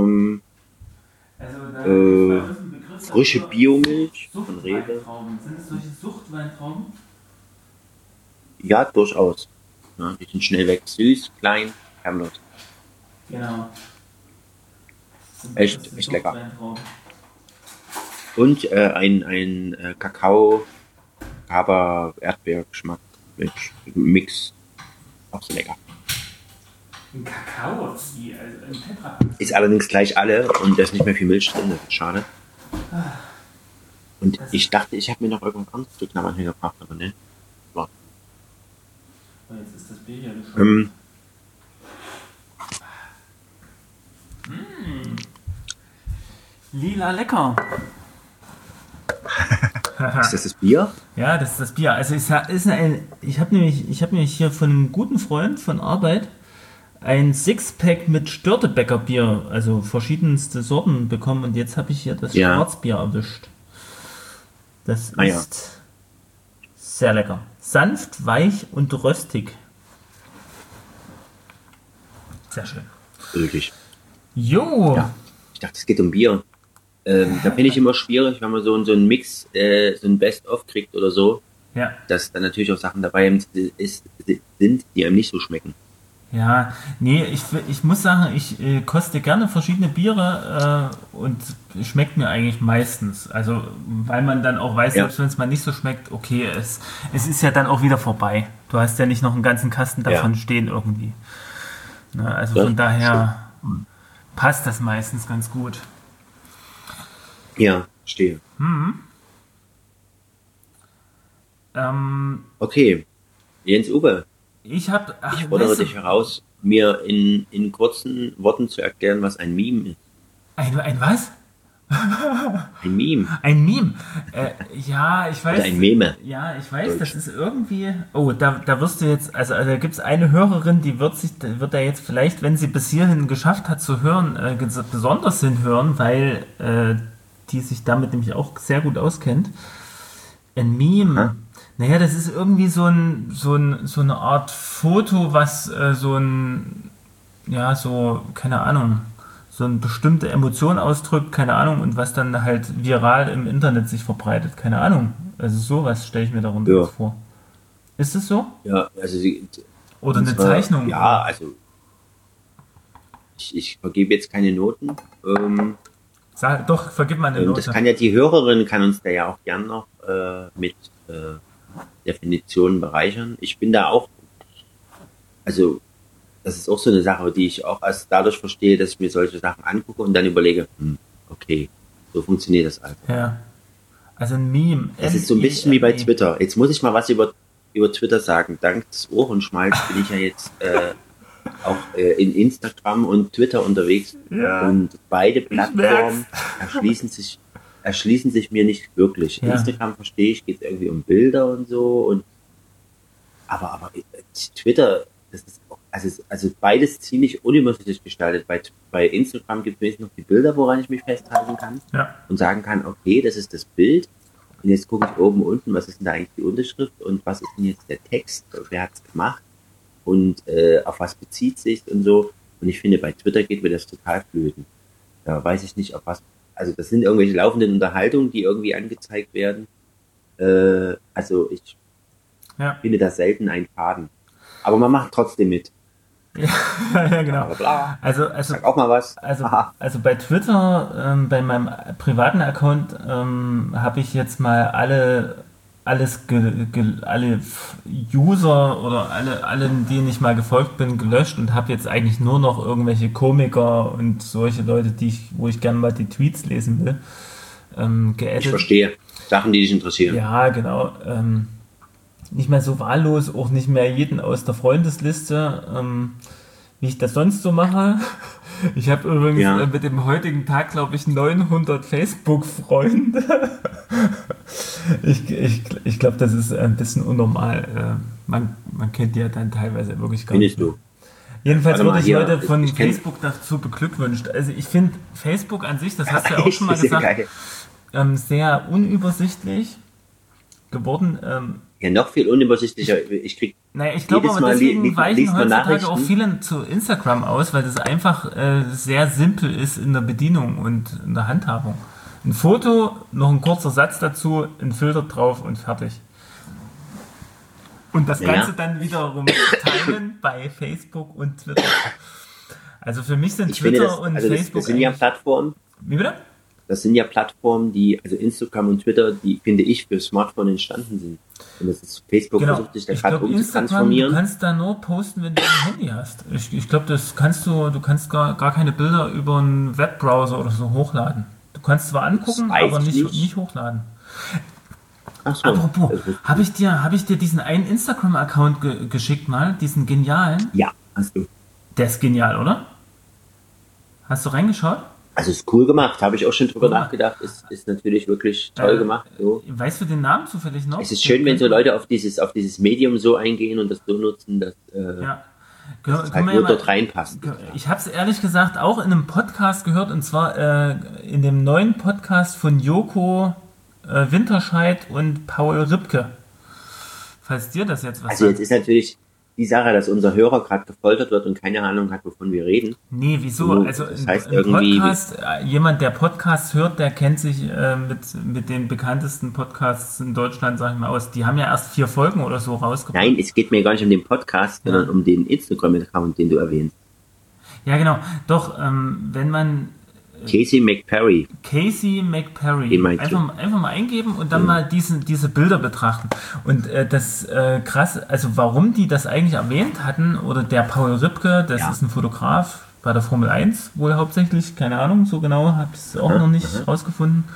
Also, Frische Biomilch von Rewe. Suchtweintrauben. Sind es solche Suchtweintrauben? Ja, durchaus. Ja, die sind schnell weg. Süß, klein, harmlos. Genau. Echt lecker. Suchtweintrauben. Und ein Kakao, aber Erdbeergeschmack mit Mix. Auch sehr lecker. Ein Kakao, wie, also ein Tetra. Ist allerdings gleich alle und da ist nicht mehr viel Milch drin, das ist schade. Und ich dachte, ich habe mir noch irgendwas anderes zu knabbern hingebracht, aber ne. War. Oh, jetzt ist das Bier hier geschmeckt. Lila lecker. Ist das das Bier? Ja, das ist das Bier. Also ich habe nämlich hier von einem guten Freund von Arbeit ein Sixpack mit Störtebäcker Bier, also verschiedenste Sorten bekommen und jetzt habe ich hier das Ja. Schwarzbier erwischt. Das Ah, ja. ist sehr lecker. Sanft, weich und röstig. Sehr schön. Wirklich. Jo. Ja. Ich dachte, es geht um Bier. Da finde ich immer schwierig, wenn man so einen Mix, so ein Best-of kriegt oder so, Ja. dass dann natürlich auch Sachen dabei sind, die einem nicht so schmecken. Ja, nee, ich muss sagen, ich koste gerne verschiedene Biere und schmeckt mir eigentlich meistens. Also, weil man dann auch weiß, Ja. selbst wenn es mal nicht so schmeckt, okay, es ist ja dann auch wieder vorbei. Du hast ja nicht noch einen ganzen Kasten davon Ja. stehen irgendwie. Na, also Das von daher passt das meistens ganz gut. Ja, verstehe. Okay. Jens Uwe, Ich habe... ich fordere dich heraus, mir in kurzen Worten zu erklären, was ein Meme ist. Ein was? Ein Meme. Ein Meme. Ja, ich weiß. Oder ein Meme. Ja, ich weiß, das ist irgendwie. Oh, da wirst du jetzt, also da gibt es eine Hörerin, die wird da jetzt vielleicht, wenn sie bis hierhin geschafft hat zu hören, besonders hinhören, weil die sich damit nämlich auch sehr gut auskennt. Ein Meme. Aha. Naja, das ist irgendwie so eine Art Foto, was so ein ja, so, keine Ahnung, so eine bestimmte Emotion ausdrückt, keine Ahnung, und was dann halt viral im Internet sich verbreitet, keine Ahnung. Also sowas stelle ich mir darunter Ja, jetzt vor. Ist es so? ja, also Oder eine unsere, Zeichnung? ja, also ich vergebe jetzt keine Noten. Doch, vergib mal eine Das Note. kann ja die Hörerin, kann uns da ja auch gern noch mit Definitionen bereichern. Ich bin da auch, also das ist auch so eine Sache, die ich auch erst dadurch verstehe, dass ich mir solche Sachen angucke und dann überlege, okay, so funktioniert das also. Ja. Also ein Meme. Das ist so ein bisschen wie bei M-E-M-E. Twitter. Jetzt muss ich mal was über Twitter sagen. Dank des Ohrenschmalz bin ich ja jetzt auch in Instagram und Twitter unterwegs. Ja. Und beide merk's. Plattformen erschließen sich mir nicht wirklich. Ja. Instagram verstehe ich, geht es irgendwie um Bilder und so. Aber Twitter, das ist auch, also beides ziemlich unübersichtlich gestaltet. Bei Instagram gibt es wenigstens noch die Bilder, woran ich mich festhalten kann Ja. und sagen kann, okay, das ist das Bild. Und jetzt gucke ich oben, unten, was ist denn da eigentlich die Unterschrift und was ist denn jetzt der Text, wer hat es gemacht und auf was bezieht sich und so. Und ich finde, bei Twitter geht mir das total flöten. Da weiß ich nicht, auf was, also das sind irgendwelche laufenden Unterhaltungen, die irgendwie angezeigt werden. Also ich Ja. finde da selten einen Faden. Aber man macht trotzdem mit. Ja, genau. Bla, bla. Also, Sag auch mal was. Aha. also bei Twitter, bei meinem privaten Account, habe ich jetzt mal alle User oder allen, denen ich mal gefolgt bin, gelöscht und habe jetzt eigentlich nur noch irgendwelche Komiker und solche Leute, wo ich gerne mal die Tweets lesen will, Ich geaddet. verstehe. Sachen, die dich interessieren. Ja, genau. Nicht mehr so wahllos, auch nicht mehr jeden aus der Freundesliste, wie ich das sonst so mache. Ich habe übrigens Ja. mit dem heutigen Tag, glaube ich, 900 Facebook-Freunde. Ich glaube, das ist ein bisschen unnormal. Man kennt die ja dann teilweise wirklich gar nicht Findest mehr. du? Jedenfalls Warte wurde mal, ich hier, heute von ich kenn- Facebook dazu beglückwünscht. Also ich finde Facebook an sich, das hast du ja auch schon mal Das ist ja gesagt, geil. sehr unübersichtlich geworden. Ja, noch viel unübersichtlicher. Ich krieg Naja, ich glaube jedes aber Mal deswegen liest man weichen heutzutage auch Nachrichten. viele zu Instagram aus, weil das einfach sehr simpel ist in der Bedienung und in der Handhabung. Ein Foto, noch ein kurzer Satz dazu, ein Filter drauf und fertig. Und das Ja. Ganze dann wiederum teilen bei Facebook und Twitter. Also für mich sind Ich finde Twitter das, und also Facebook das sind ja eigentlich- Plattformen, Wie bitte? das sind ja Plattformen, die, also Instagram und Twitter, die, finde ich, für Smartphone entstanden sind. Und das ist, Facebook Genau. versucht sich da Ich gerade glaube, Instagram, du umzutransformieren. kannst da nur posten, wenn du ein Handy hast. Ich glaube, das kannst du kannst gar keine Bilder über einen Webbrowser oder so hochladen. Du kannst zwar angucken, Das weiß aber ich nicht, nicht. nicht hochladen. Ach so. Apropos, Das ist- habe ich dir diesen einen Instagram-Account geschickt mal, diesen genialen? Ja, hast du. Der ist genial, oder? Hast du reingeschaut? Also ist cool gemacht, habe ich auch schon drüber Ja. nachgedacht. Ist natürlich wirklich toll gemacht. So. Weißt du den Namen zufällig noch? Es ist schön, wenn so Leute auf dieses Medium so eingehen und das so nutzen, dass Ja. es halt nur dort reinpasst. Ich habe es ehrlich gesagt auch in einem Podcast gehört, und zwar in dem neuen Podcast von Joko Winterscheid und Paul Ripke. Falls dir das jetzt was Also jetzt ist natürlich die Sache, dass unser Hörer gerade gefoltert wird und keine Ahnung hat, wovon wir reden. Nee, wieso? So, Also das im heißt irgendwie- Podcast, jemand, der Podcasts hört, der kennt sich mit den bekanntesten Podcasts in Deutschland, sag ich mal, aus. Die haben ja erst 4 Folgen oder so rausgebracht. Nein, es geht mir gar nicht um den Podcast, sondern um den Instagram-Account, den du erwähnst. Ja, genau. Doch, wenn man Casey McPerry. Casey McPerry Den meinst du? einfach mal eingeben und dann mal diese Bilder betrachten. Und das krass, also warum die das eigentlich erwähnt hatten, oder der Paul Ripke, das Ja. ist ein Fotograf bei der Formel 1, wohl hauptsächlich, keine Ahnung, so genau, habe ich es auch noch nicht rausgefunden.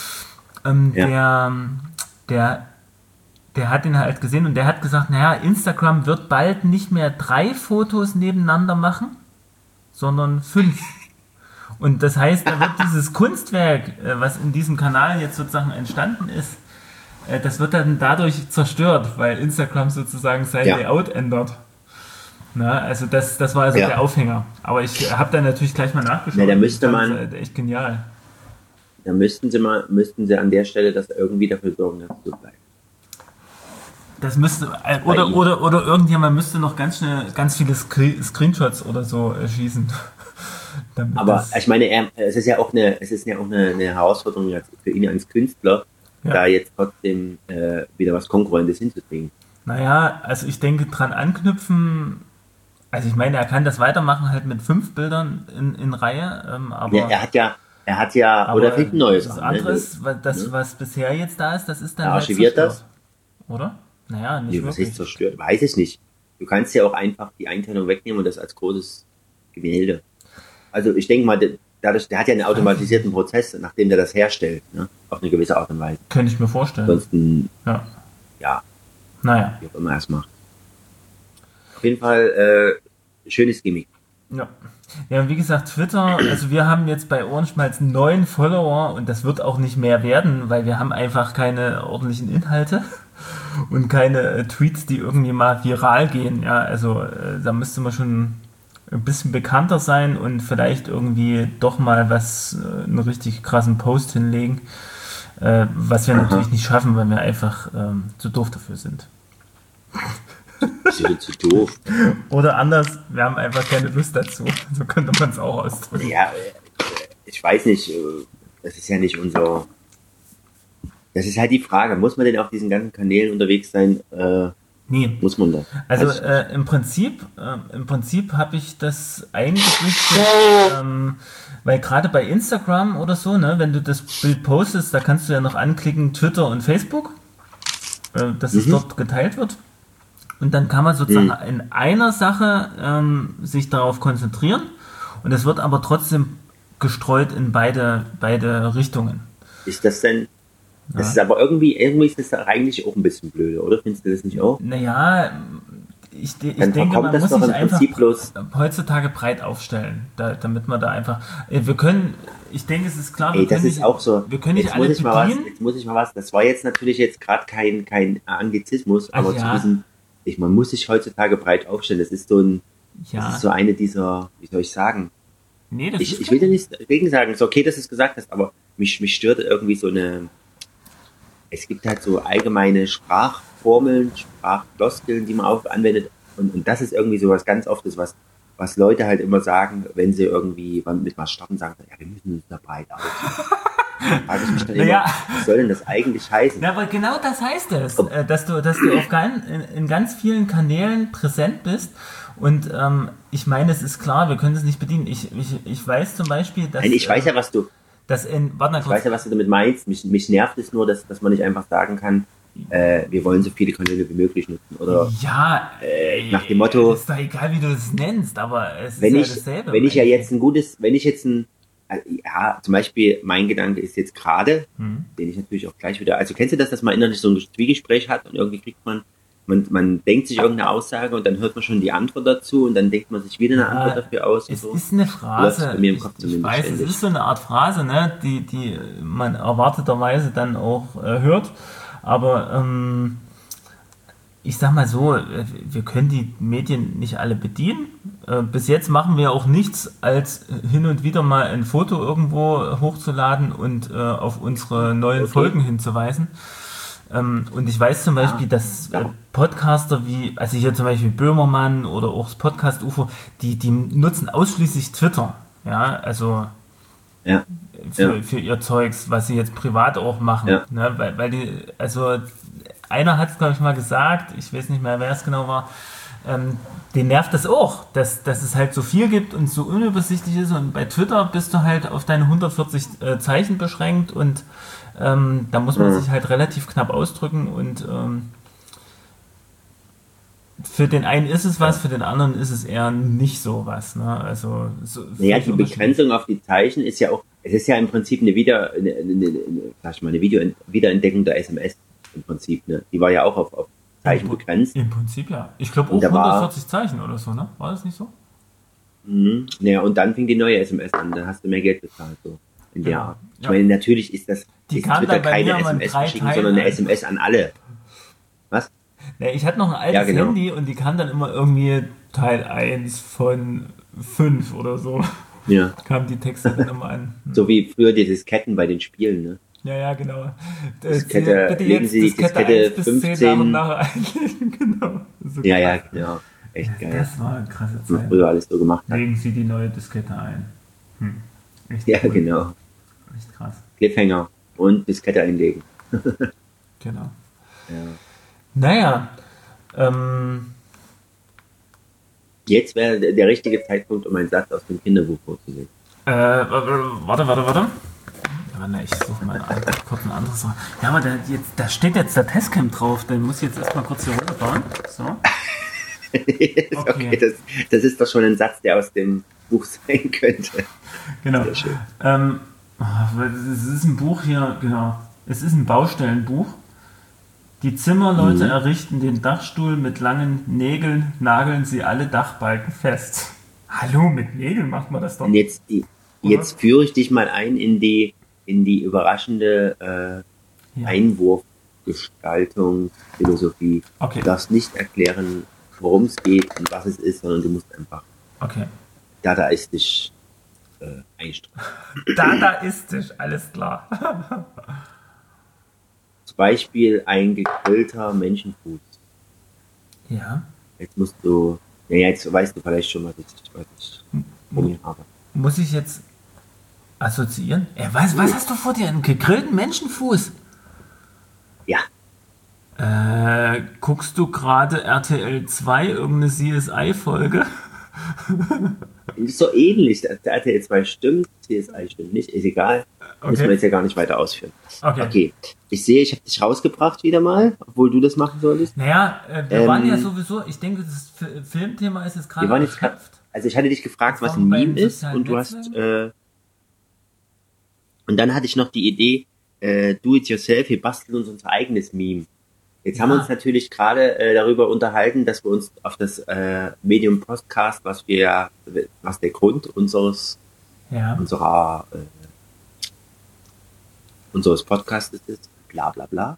Der hat ihn halt gesehen und der hat gesagt, naja, Instagram wird bald nicht mehr 3 Fotos nebeneinander machen, sondern 5. Und das heißt, da wird dieses Kunstwerk, was in diesem Kanal jetzt sozusagen entstanden ist, das wird dann dadurch zerstört, weil Instagram sozusagen sein Ja. Layout ändert. Na, also das war also Ja. der Aufhänger. Aber ich habe dann natürlich gleich mal nachgeschaut. Na, da müsste Ich fand man- das halt echt genial. Da müssten sie an der Stelle das irgendwie dafür sorgen, dass es so bleibt. Das müsste, oder irgendjemand müsste noch ganz schnell ganz viele Screenshots oder so schießen. Aber ich meine, es ist ja auch eine Herausforderung für ihn als Künstler, da jetzt trotzdem wieder was Konkurrentes hinzukriegen. Naja, also ich denke, dran anknüpfen, also ich meine, er kann das weitermachen halt mit 5 Bildern in Reihe, aber... Ja, er hat ja, oder fehlt ein neues. Das andere, was bisher jetzt da ist, das ist dann archiviert halt zerstört. Das? Oder? Naja, nicht was wirklich. ist zerstört? Weiß ich nicht. Du kannst ja auch einfach die Einteilung wegnehmen und das als großes Gemälde. Also ich denke mal, der hat ja einen automatisierten Prozess, nachdem der das herstellt, ne? Auf eine gewisse Art und Weise. Könnte ich mir vorstellen. Ansonsten, naja. Wie auch immer er es macht. Auf jeden Fall schönes Gimmick. Ja. Ja, wie gesagt, Twitter, also wir haben jetzt bei Ohrenschmalz 9 Follower und das wird auch nicht mehr werden, weil wir haben einfach keine ordentlichen Inhalte und keine Tweets, die irgendwie mal viral gehen. Ja, also da müsste man schon ein bisschen bekannter sein und vielleicht irgendwie doch mal einen richtig krassen Post hinlegen, was wir natürlich nicht schaffen, weil wir einfach zu doof dafür sind. Zu doof. Oder anders, wir haben einfach keine Lust dazu. So könnte man es auch ausdrücken. Ja, ich weiß nicht, das ist ja nicht unser... Das ist halt die Frage, muss man denn auf diesen ganzen Kanälen unterwegs sein? Nee. Muss man da? Also im Prinzip habe ich das eingerichtet, weil gerade bei Instagram oder so, ne, wenn du das Bild postest, da kannst du ja noch anklicken Twitter und Facebook, dass es dort geteilt wird. Und dann kann man sozusagen in einer Sache sich darauf konzentrieren und es wird aber trotzdem gestreut in beide Richtungen. Ist das denn... Das ist aber irgendwie ist das eigentlich auch ein bisschen blöd, oder? Findest du das nicht auch? Naja, ich denke, man muss sich einfach heutzutage breit aufstellen, damit man da einfach... ich denke, es ist klar, das ist auch so. Wir können nicht alle bedienen. Jetzt muss ich mal was, das war jetzt natürlich gerade kein Anglizismus, aber zu diesem, man muss sich heutzutage breit aufstellen, das ist so das ist so eine dieser, wie soll ich sagen? Nee, ich will dir nicht dagegen sagen, es ist okay, dass du es gesagt hast, aber mich stört irgendwie so eine... Es gibt halt so allgemeine Sprachformeln, Sprachfloskeln, die man anwendet. Und das ist irgendwie so was ganz Oftes, was Leute halt immer sagen, wenn sie irgendwie mit was starten, sagen, ja, wir müssen uns da breit aufstellen. Da frage ich mich dann immer, was soll denn das eigentlich heißen? Ja, aber genau das heißt es, dass du in ganz vielen Kanälen präsent bist. Und ich meine, es ist klar, wir können es nicht bedienen. Ich weiß zum Beispiel, dass... Nein, ich weiß ja, was du... Ich weiß ja, was du damit meinst. Mich nervt es nur, dass man nicht einfach sagen kann, wir wollen so viele Kanäle wie möglich nutzen. Oder nach dem Motto... Ist doch egal, wie du es nennst, aber es ist ja dasselbe. Zum Beispiel mein Gedanke ist jetzt gerade, den ich natürlich auch gleich wieder... Also kennst du das, dass man innerlich so ein Zwiegespräch hat und irgendwie kriegt man denkt sich irgendeine Aussage und dann hört man schon die Antwort dazu und dann denkt man sich wieder eine Antwort dafür aus. Es ist eine Phrase, bei mir im Kopf ich weiß, es ist so eine Art Phrase, ne, die man erwarteterweise dann auch hört, aber ich sag mal so, wir können die Medien nicht alle bedienen. Bis jetzt machen wir auch nichts, als hin und wieder mal ein Foto irgendwo hochzuladen und auf unsere neuen Folgen hinzuweisen. Und ich weiß zum Beispiel, dass Podcaster also hier zum Beispiel Böhmermann oder auch das Podcast UFO, die nutzen ausschließlich Twitter, ja, also für ihr Zeugs, was sie jetzt privat auch machen, ne, weil die, also einer hat es glaube ich mal gesagt, ich weiß nicht mehr, wer es genau war, den nervt das auch, dass es halt so viel gibt und so unübersichtlich ist und bei Twitter bist du halt auf deine 140 Zeichen beschränkt und da muss man sich halt relativ knapp ausdrücken und für den einen ist es was, für den anderen ist es eher nicht so was. Ne? Also, die Begrenzung auf die Zeichen ist ja auch, es ist ja im Prinzip eine Wiederentdeckung der SMS im Prinzip. Ne? Die war ja auch auf Zeichen begrenzt. Im Prinzip ja. Ich glaube auch 140 Zeichen oder so, ne? War das nicht so? Naja, und dann fing die neue SMS an, dann hast du mehr Geld bezahlt. So. In der Art. Ich meine, natürlich ist Twitter keine SMS verschicken, sondern eine SMS an alle. Was? Ja, ich hatte noch ein altes Handy und die kam dann immer irgendwie Teil 1 von 5 oder so. Ja. Kamen die Texte dann immer an. So wie früher die Disketten bei den Spielen, ne? Ja, genau. Diskette, Bitte legen jetzt Sie Diskette Diskette 1 bis 10 nach und 15. nach einlegen. Genau. So Ja, krass. genau. Echt geil. Das war eine krasse Was man Zeit. früher alles so gemacht hat. Legen Sie die neue Diskette ein. Echt Ja, cool. genau. Echt krass. Cliffhanger und Diskette einlegen. Genau. Ja. Naja, Jetzt wäre der richtige Zeitpunkt, um einen Satz aus dem Kinderbuch vorzulesen. warte. Ja, ne, ich suche mal kurz ein anderes. Ja, aber da steht jetzt der Testcam drauf. Den muss ich jetzt erstmal kurz hier runterbauen. So. Okay, das ist doch schon ein Satz, der aus dem Buch sein könnte. Genau. Sehr schön. Es ist ein Buch hier, genau. Es ist ein Baustellenbuch. Die Zimmerleute errichten den Dachstuhl mit langen Nägeln, nageln sie alle Dachbalken fest. Hallo, mit Nägeln macht man das doch. Und jetzt führe ich dich mal ein in die überraschende Einwurfgestaltungsphilosophie. Okay. Du darfst nicht erklären, worum es geht und was es ist, sondern du musst einfach dadaistisch einstreuen. Dadaistisch, alles klar. Zum Beispiel ein gegrillter Menschenfuß. Ja. Jetzt musst du, jetzt weißt du vielleicht schon, was ich vor mir habe. Muss ich jetzt assoziieren? Was hast du vor dir? Einen gegrillten Menschenfuß? Ja. Guckst du gerade RTL 2, irgendeine CSI-Folge? Ist so ähnlich. Der RTL 2 stimmt, CSI stimmt nicht, ist egal. Müssen wir jetzt ja gar nicht weiter ausführen. Okay. Ich sehe, ich habe dich rausgebracht wieder mal, obwohl du das machen solltest. Naja, wir waren ja sowieso, ich denke, das Filmthema ist jetzt gerade erschöpft. Also ich hatte dich gefragt, was ein Meme ist und du hast und dann hatte ich noch die Idee, do it yourself, wir basteln uns unser eigenes Meme. Jetzt haben wir uns natürlich gerade darüber unterhalten, dass wir uns auf das Medium Podcast, was der Grund unseres Podcastes ist, bla bla bla,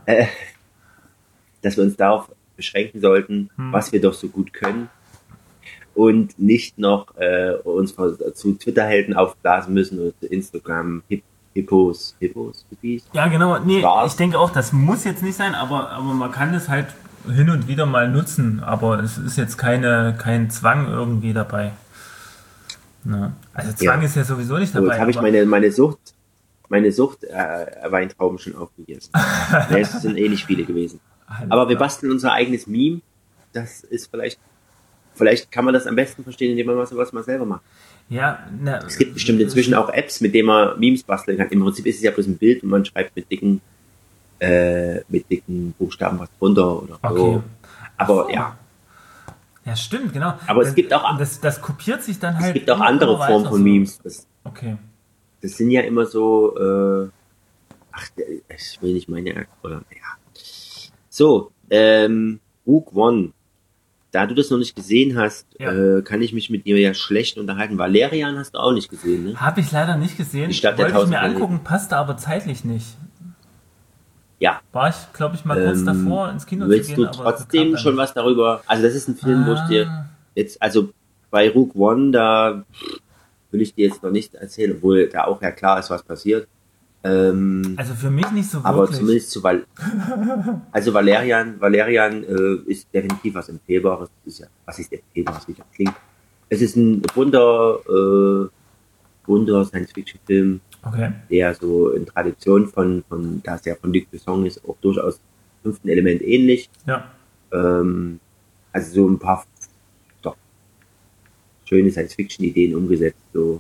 dass wir uns darauf beschränken sollten, was wir doch so gut können und nicht noch uns zu Twitter-Helden aufblasen müssen oder zu Instagram, Hippies? Ja, genau. Nee, ich denke auch, das muss jetzt nicht sein, aber man kann das halt hin und wieder mal nutzen, aber es ist jetzt kein Zwang irgendwie dabei. Ne? Also Zwang ist ja sowieso nicht dabei. So, jetzt habe ich meine Sucht Weintrauben schon aufgegessen. Es sind eh nicht viele gewesen. Aber wir basteln unser eigenes Meme. Das ist vielleicht kann man das am besten verstehen, indem man was mal selber macht. Ja, es gibt bestimmt inzwischen auch Apps, mit denen man Memes basteln kann. Im Prinzip ist es ja bloß ein Bild und man schreibt mit dicken Buchstaben was drunter oder so. Aber ja. Ja, stimmt, genau. Aber es gibt auch das kopiert sich dann halt. Es gibt auch andere Formen von Memes. Das sind ja immer so ich will nicht meine oder So, Rogue One. Da du das noch nicht gesehen hast, kann ich mich mit dir ja schlecht unterhalten. Valerian hast du auch nicht gesehen, ne? Habe ich leider nicht gesehen. Die Stadt wollte ich mir angucken, passte aber zeitlich nicht. Ja. War ich, glaube ich, mal kurz davor ins Kino willst zu gehen. Willst du trotzdem schon was darüber... Also das ist ein Film, wo ich dir jetzt... Also bei Rogue One, da will ich dir jetzt noch nicht erzählen, obwohl da auch ja klar ist, was passiert. Also für mich nicht so wirklich. Aber zumindest also Valerian ist definitiv was Empfehlbares. Was ist Empfehlbares, wie das klingt. Es ist ein wunder Science-Fiction-Film, der so in Tradition von da es ja von Luc Besson ist, auch durchaus 5. Element ähnlich. Ja. Also so ein paar doch schöne Science-Fiction-Ideen umgesetzt, so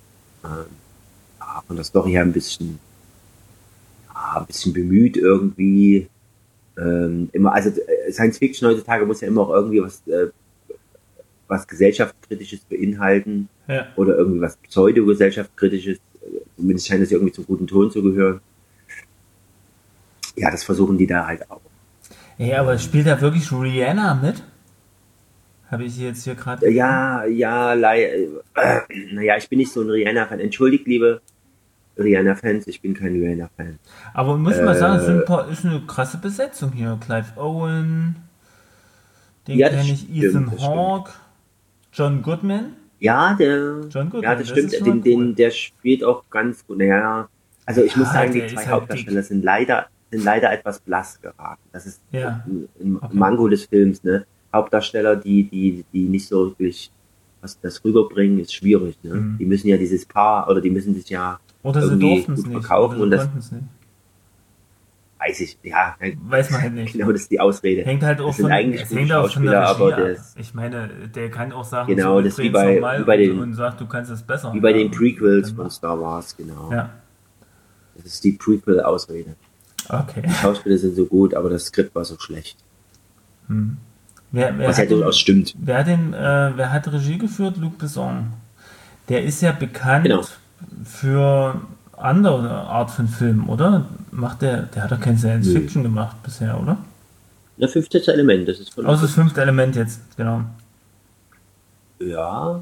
von der Story her ein bisschen bemüht irgendwie. Immer, also Science Fiction heutzutage muss ja immer auch irgendwie was gesellschaftskritisches beinhalten oder irgendwie was pseudo-gesellschaftskritisches. Zumindest scheint es irgendwie zum guten Ton zu gehören. Ja, das versuchen die da halt auch. Ja, aber spielt da wirklich Rihanna mit? Habe ich jetzt hier gerade... Naja, ich bin nicht so ein Rihanna-Fan. Entschuldigt, liebe Rihanna-Fans, ich bin kein Rihanna-Fan. Aber muss man sagen, ist eine krasse Besetzung hier. Clive Owen, den kenne ich, Ethan Hawke, John Goodman. Ja, das stimmt. Der spielt auch ganz gut. Naja, Also ich muss sagen, die der zwei ist halt Hauptdarsteller sind leider etwas blass geraten. Das ist Ja. ein Okay. Manko des Films, ne? Hauptdarsteller, die nicht so wirklich was das rüberbringen, ist schwierig, ne? Die müssen ja dieses Paar oder die müssen sich ja Oder sie irgendwie durften es gut nicht. verkaufen Oder und sie das konnten es nicht. weiß ich, ja, Weiß man halt nicht. genau, das ist die Ausrede. Hängt halt auch Das sind von, eigentlich es gute hängt auch von der Schauspieler, Regie aber ab. das, Ich meine, der kann auch sagen, genau, so, das ist wie dreh's bei nochmal den, und sagt, du kannst es besser. wie bei den und Prequels dann von mach. Star Wars, genau. Ja, Das ist die Prequel-Ausrede. okay. Die Schauspieler sind so gut, aber das Skript war so schlecht. Wer Was ja hat den, durchaus stimmt. wer hat Regie geführt? Luc Besson. Der ist ja bekannt Genau. für andere Art von Filmen, oder? Der hat doch kein Science Nö. Fiction gemacht bisher, oder? Das 15. Element, das ist von Außer das 5. Element jetzt, genau. ja.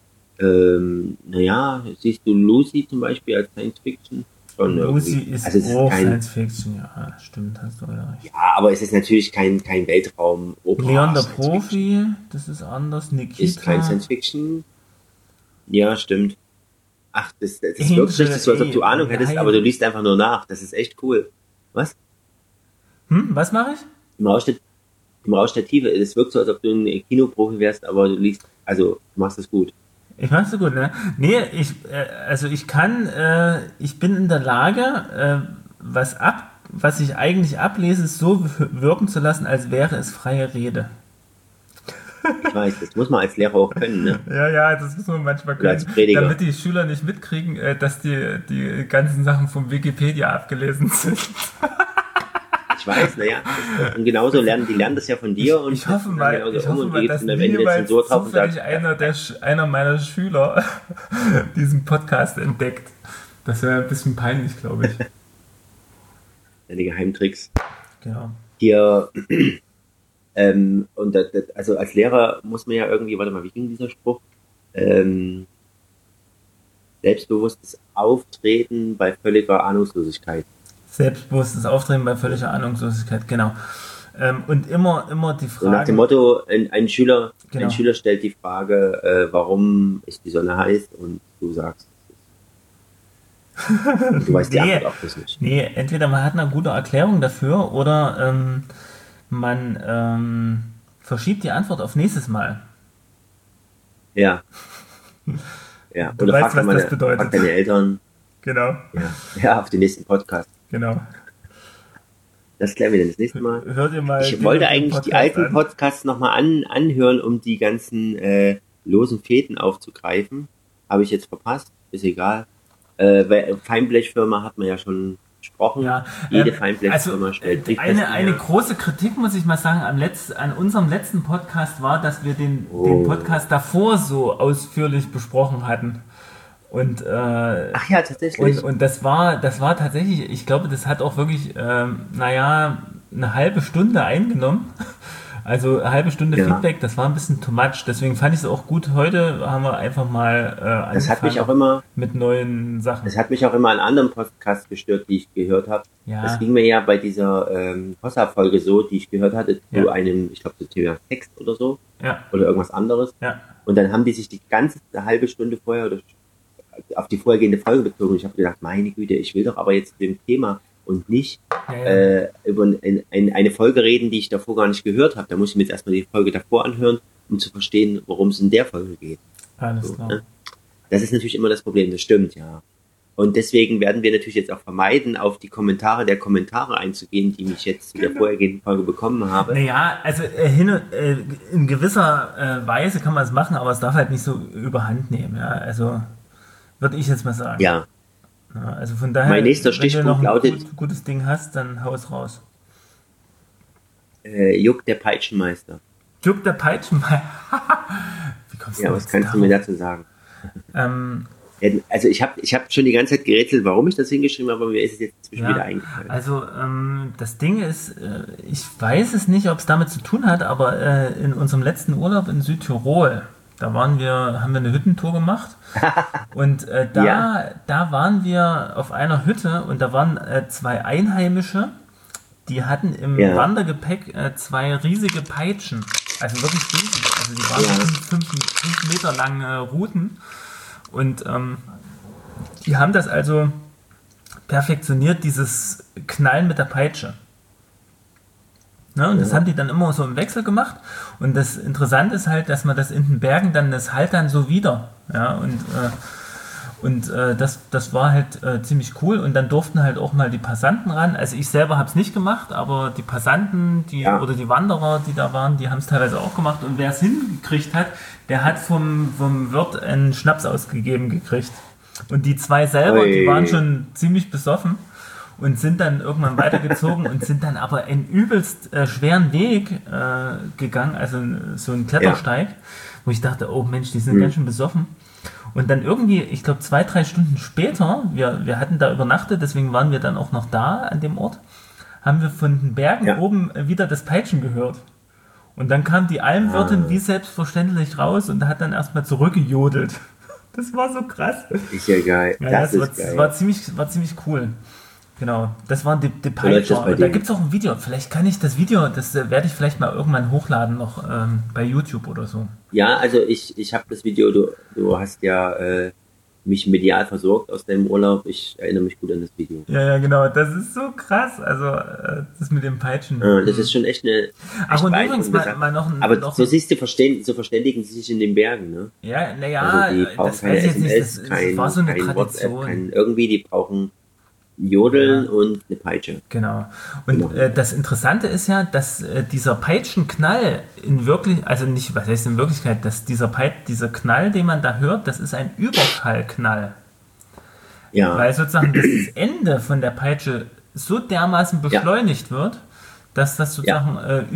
Naja, siehst du Lucy zum Beispiel als Science Fiction? Schon Lucy irgendwie. ist Also es ist auch kein, Science Fiction, ja, stimmt, hast du wieder recht. ja, aber es ist natürlich kein Weltraum. Leon der Profi, das ist anders. Nikita. Ist kein Science Fiction. Ja, stimmt. Ach, das Angel, wirkt richtig so, als ob du Ahnung hättest, nein. aber du liest einfach nur nach. Das ist echt cool. Was? Was mache ich? Im Rausch der Tiefe, es wirkt so, als ob du ein Kinoprofi wärst, aber du liest, also du machst das gut. Ich mach's so gut, ne? Nee, ich bin in der Lage, was ich eigentlich ablese, so wirken zu lassen, als wäre es freie Rede. Ich weiß, das muss man als Lehrer auch können, ne? Ja, das muss man manchmal Oder als können, Prediger. damit die Schüler nicht mitkriegen, dass die ganzen Sachen vom Wikipedia abgelesen sind. Ich weiß, naja. Und genauso lernen das ja von dir und Ich hoffe setzen mal, dann genauso um und du dass gibst ihnen am Ende eine niemals Zensur drauf und zufällig sagst, einer meiner Schüler diesen Podcast entdeckt. Das wäre ein bisschen peinlich, glaube ich. deine Geheimtricks. Genau. Hier, und also als Lehrer muss man ja irgendwie, warte mal, wie ging dieser Spruch? Selbstbewusstes Auftreten bei völliger Ahnungslosigkeit. Selbstbewusstes Auftreten bei völliger Ahnungslosigkeit, genau. Und immer die So nach Frage. dem Motto, ein Schüler Genau. stellt die Frage, warum ist die Sonne heiß? Und du sagst, und du weißt die Nee. Antwort auch das nicht. Nee, entweder man hat eine gute Erklärung dafür oder man verschiebt die Antwort auf nächstes Mal. Ja. Ja. Du Oder weißt, was das bedeutet. frag deine Eltern. Genau. Ja, auf den nächsten Podcast. Genau. Das klären wir dann das nächste Mal. Hört ihr mal. Ich wollte den eigentlich die Podcast alten an. Podcasts nochmal anhören, um die ganzen losen Fäden aufzugreifen. Habe ich jetzt verpasst, ist egal. Weil Feinblechfirma hat man ja schon gesprochen. Ja, Jede Feinblechfirma stellt Briefkästen eine her. große Kritik, muss ich mal sagen, an unserem letzten Podcast war, dass wir den Podcast davor so ausführlich besprochen hatten. Und, Ach ja, tatsächlich. und das war tatsächlich, ich glaube, das hat auch wirklich, eine halbe Stunde eingenommen. Also eine halbe Stunde Ja. Feedback, das war ein bisschen too much. Deswegen fand ich es auch gut. Heute haben wir einfach mal Das hat mich angefangen auch immer mit neuen Sachen. Das hat mich auch immer an anderen Podcasts gestört, die ich gehört habe. Ja. Das ging mir ja bei dieser Hossa-Folge so, die ich gehört hatte, Ja. zu einem, ich glaube, zu Thema Text oder so, Ja, oder irgendwas anderes. ja. Und dann haben die sich die ganze halbe Stunde vorher oder auf die vorhergehende Folge bezogen. Und ich habe gedacht, meine Güte, ich will doch aber jetzt zu dem Thema und nicht Ja. über eine Folge reden, die ich davor gar nicht gehört habe. Da muss ich mir jetzt erstmal die Folge davor anhören, um zu verstehen, worum es in der Folge geht. Alles So, klar. ne? Das ist natürlich immer das Problem, das stimmt, ja. Und deswegen werden wir natürlich jetzt auch vermeiden, auf die Kommentare der Kommentare einzugehen, die mich jetzt zu der vorhergehenden Folge bekommen habe. Naja, also in gewisser Weise kann man es machen, aber es darf halt nicht so überhand nehmen. Ja? Also würde ich jetzt mal sagen. Ja, Ja, also von daher, Mein nächster wenn du Stichpunkt noch ein lautet- gutes Ding hast, dann hau es raus. Juck der Peitschenmeister. Juck der Peitschenmeister. Wie kommst du Ja, was kannst du mir dazu sagen? Ähm, Ja, also ich hab schon die ganze Zeit gerätselt, warum ich das hingeschrieben habe, aber mir ist es jetzt inzwischen wieder eingefallen. also das Ding ist, ich weiß es nicht, ob es damit zu tun hat, aber in unserem letzten Urlaub in Südtirol, da haben wir eine Hüttentour gemacht und Ja. da waren wir auf einer Hütte und da waren zwei Einheimische, die hatten im Ja. Wandergepäck zwei riesige Peitschen, also wirklich riesig, also die waren Ja. 5 Meter lange Ruten und die haben das also perfektioniert dieses Knallen mit der Peitsche. Ne, und das haben die dann immer so im Wechsel gemacht. Und das Interessante ist halt, dass man das in den Bergen dann, das halt dann so wieder. Ja, und das war halt ziemlich cool. Und dann durften halt auch mal die Passanten ran. Also ich selber habe es nicht gemacht, aber die Passanten oder die Wanderer, die da waren, die haben es teilweise auch gemacht. Und wer es hingekriegt hat, der hat vom Wirt einen Schnaps ausgegeben gekriegt. Und die zwei selber, die waren schon ziemlich besoffen und sind dann irgendwann weitergezogen und sind dann aber einen übelst schweren Weg gegangen, also so einen Klettersteig, wo ich dachte, oh Mensch, die sind ganz schön besoffen. Und dann irgendwie, ich glaube 2-3 Stunden später, wir hatten da übernachtet, deswegen waren wir dann auch noch da an dem Ort, haben wir von den Bergen oben wieder das Peitschen gehört. Und dann kam die Almwirtin wie selbstverständlich raus und hat dann erstmal zurückgejodelt. Das war so krass. Ist ja geil. Ja, das war ziemlich cool. Genau, das waren die Peitscher. Und da gibt es auch ein Video. Vielleicht kann ich das Video, das werde ich vielleicht mal irgendwann hochladen noch bei YouTube oder so. Ja, also ich habe das Video, du hast ja mich medial versorgt aus deinem Urlaub. Ich erinnere mich gut an das Video. Ja, genau. Das ist so krass. Also das mit dem Peitschen. Das ist schon echt eine... Ach, und übrigens mal noch ein... Aber so siehst du, so verständigen sie sich in den Bergen, ne? Ja, naja, also die brauchen das weiß ich jetzt nicht. Das war so eine Tradition. WhatsApp, irgendwie, die brauchen Jodeln und eine Peitsche. Genau. Und das Interessante ist ja, dass dieser Peitschenknall also nicht, was heißt in Wirklichkeit, dass dieser Knall, den man da hört, das ist ein Überschallknall. Ja. Weil sozusagen das Ende von der Peitsche so dermaßen beschleunigt wird, dass das sozusagen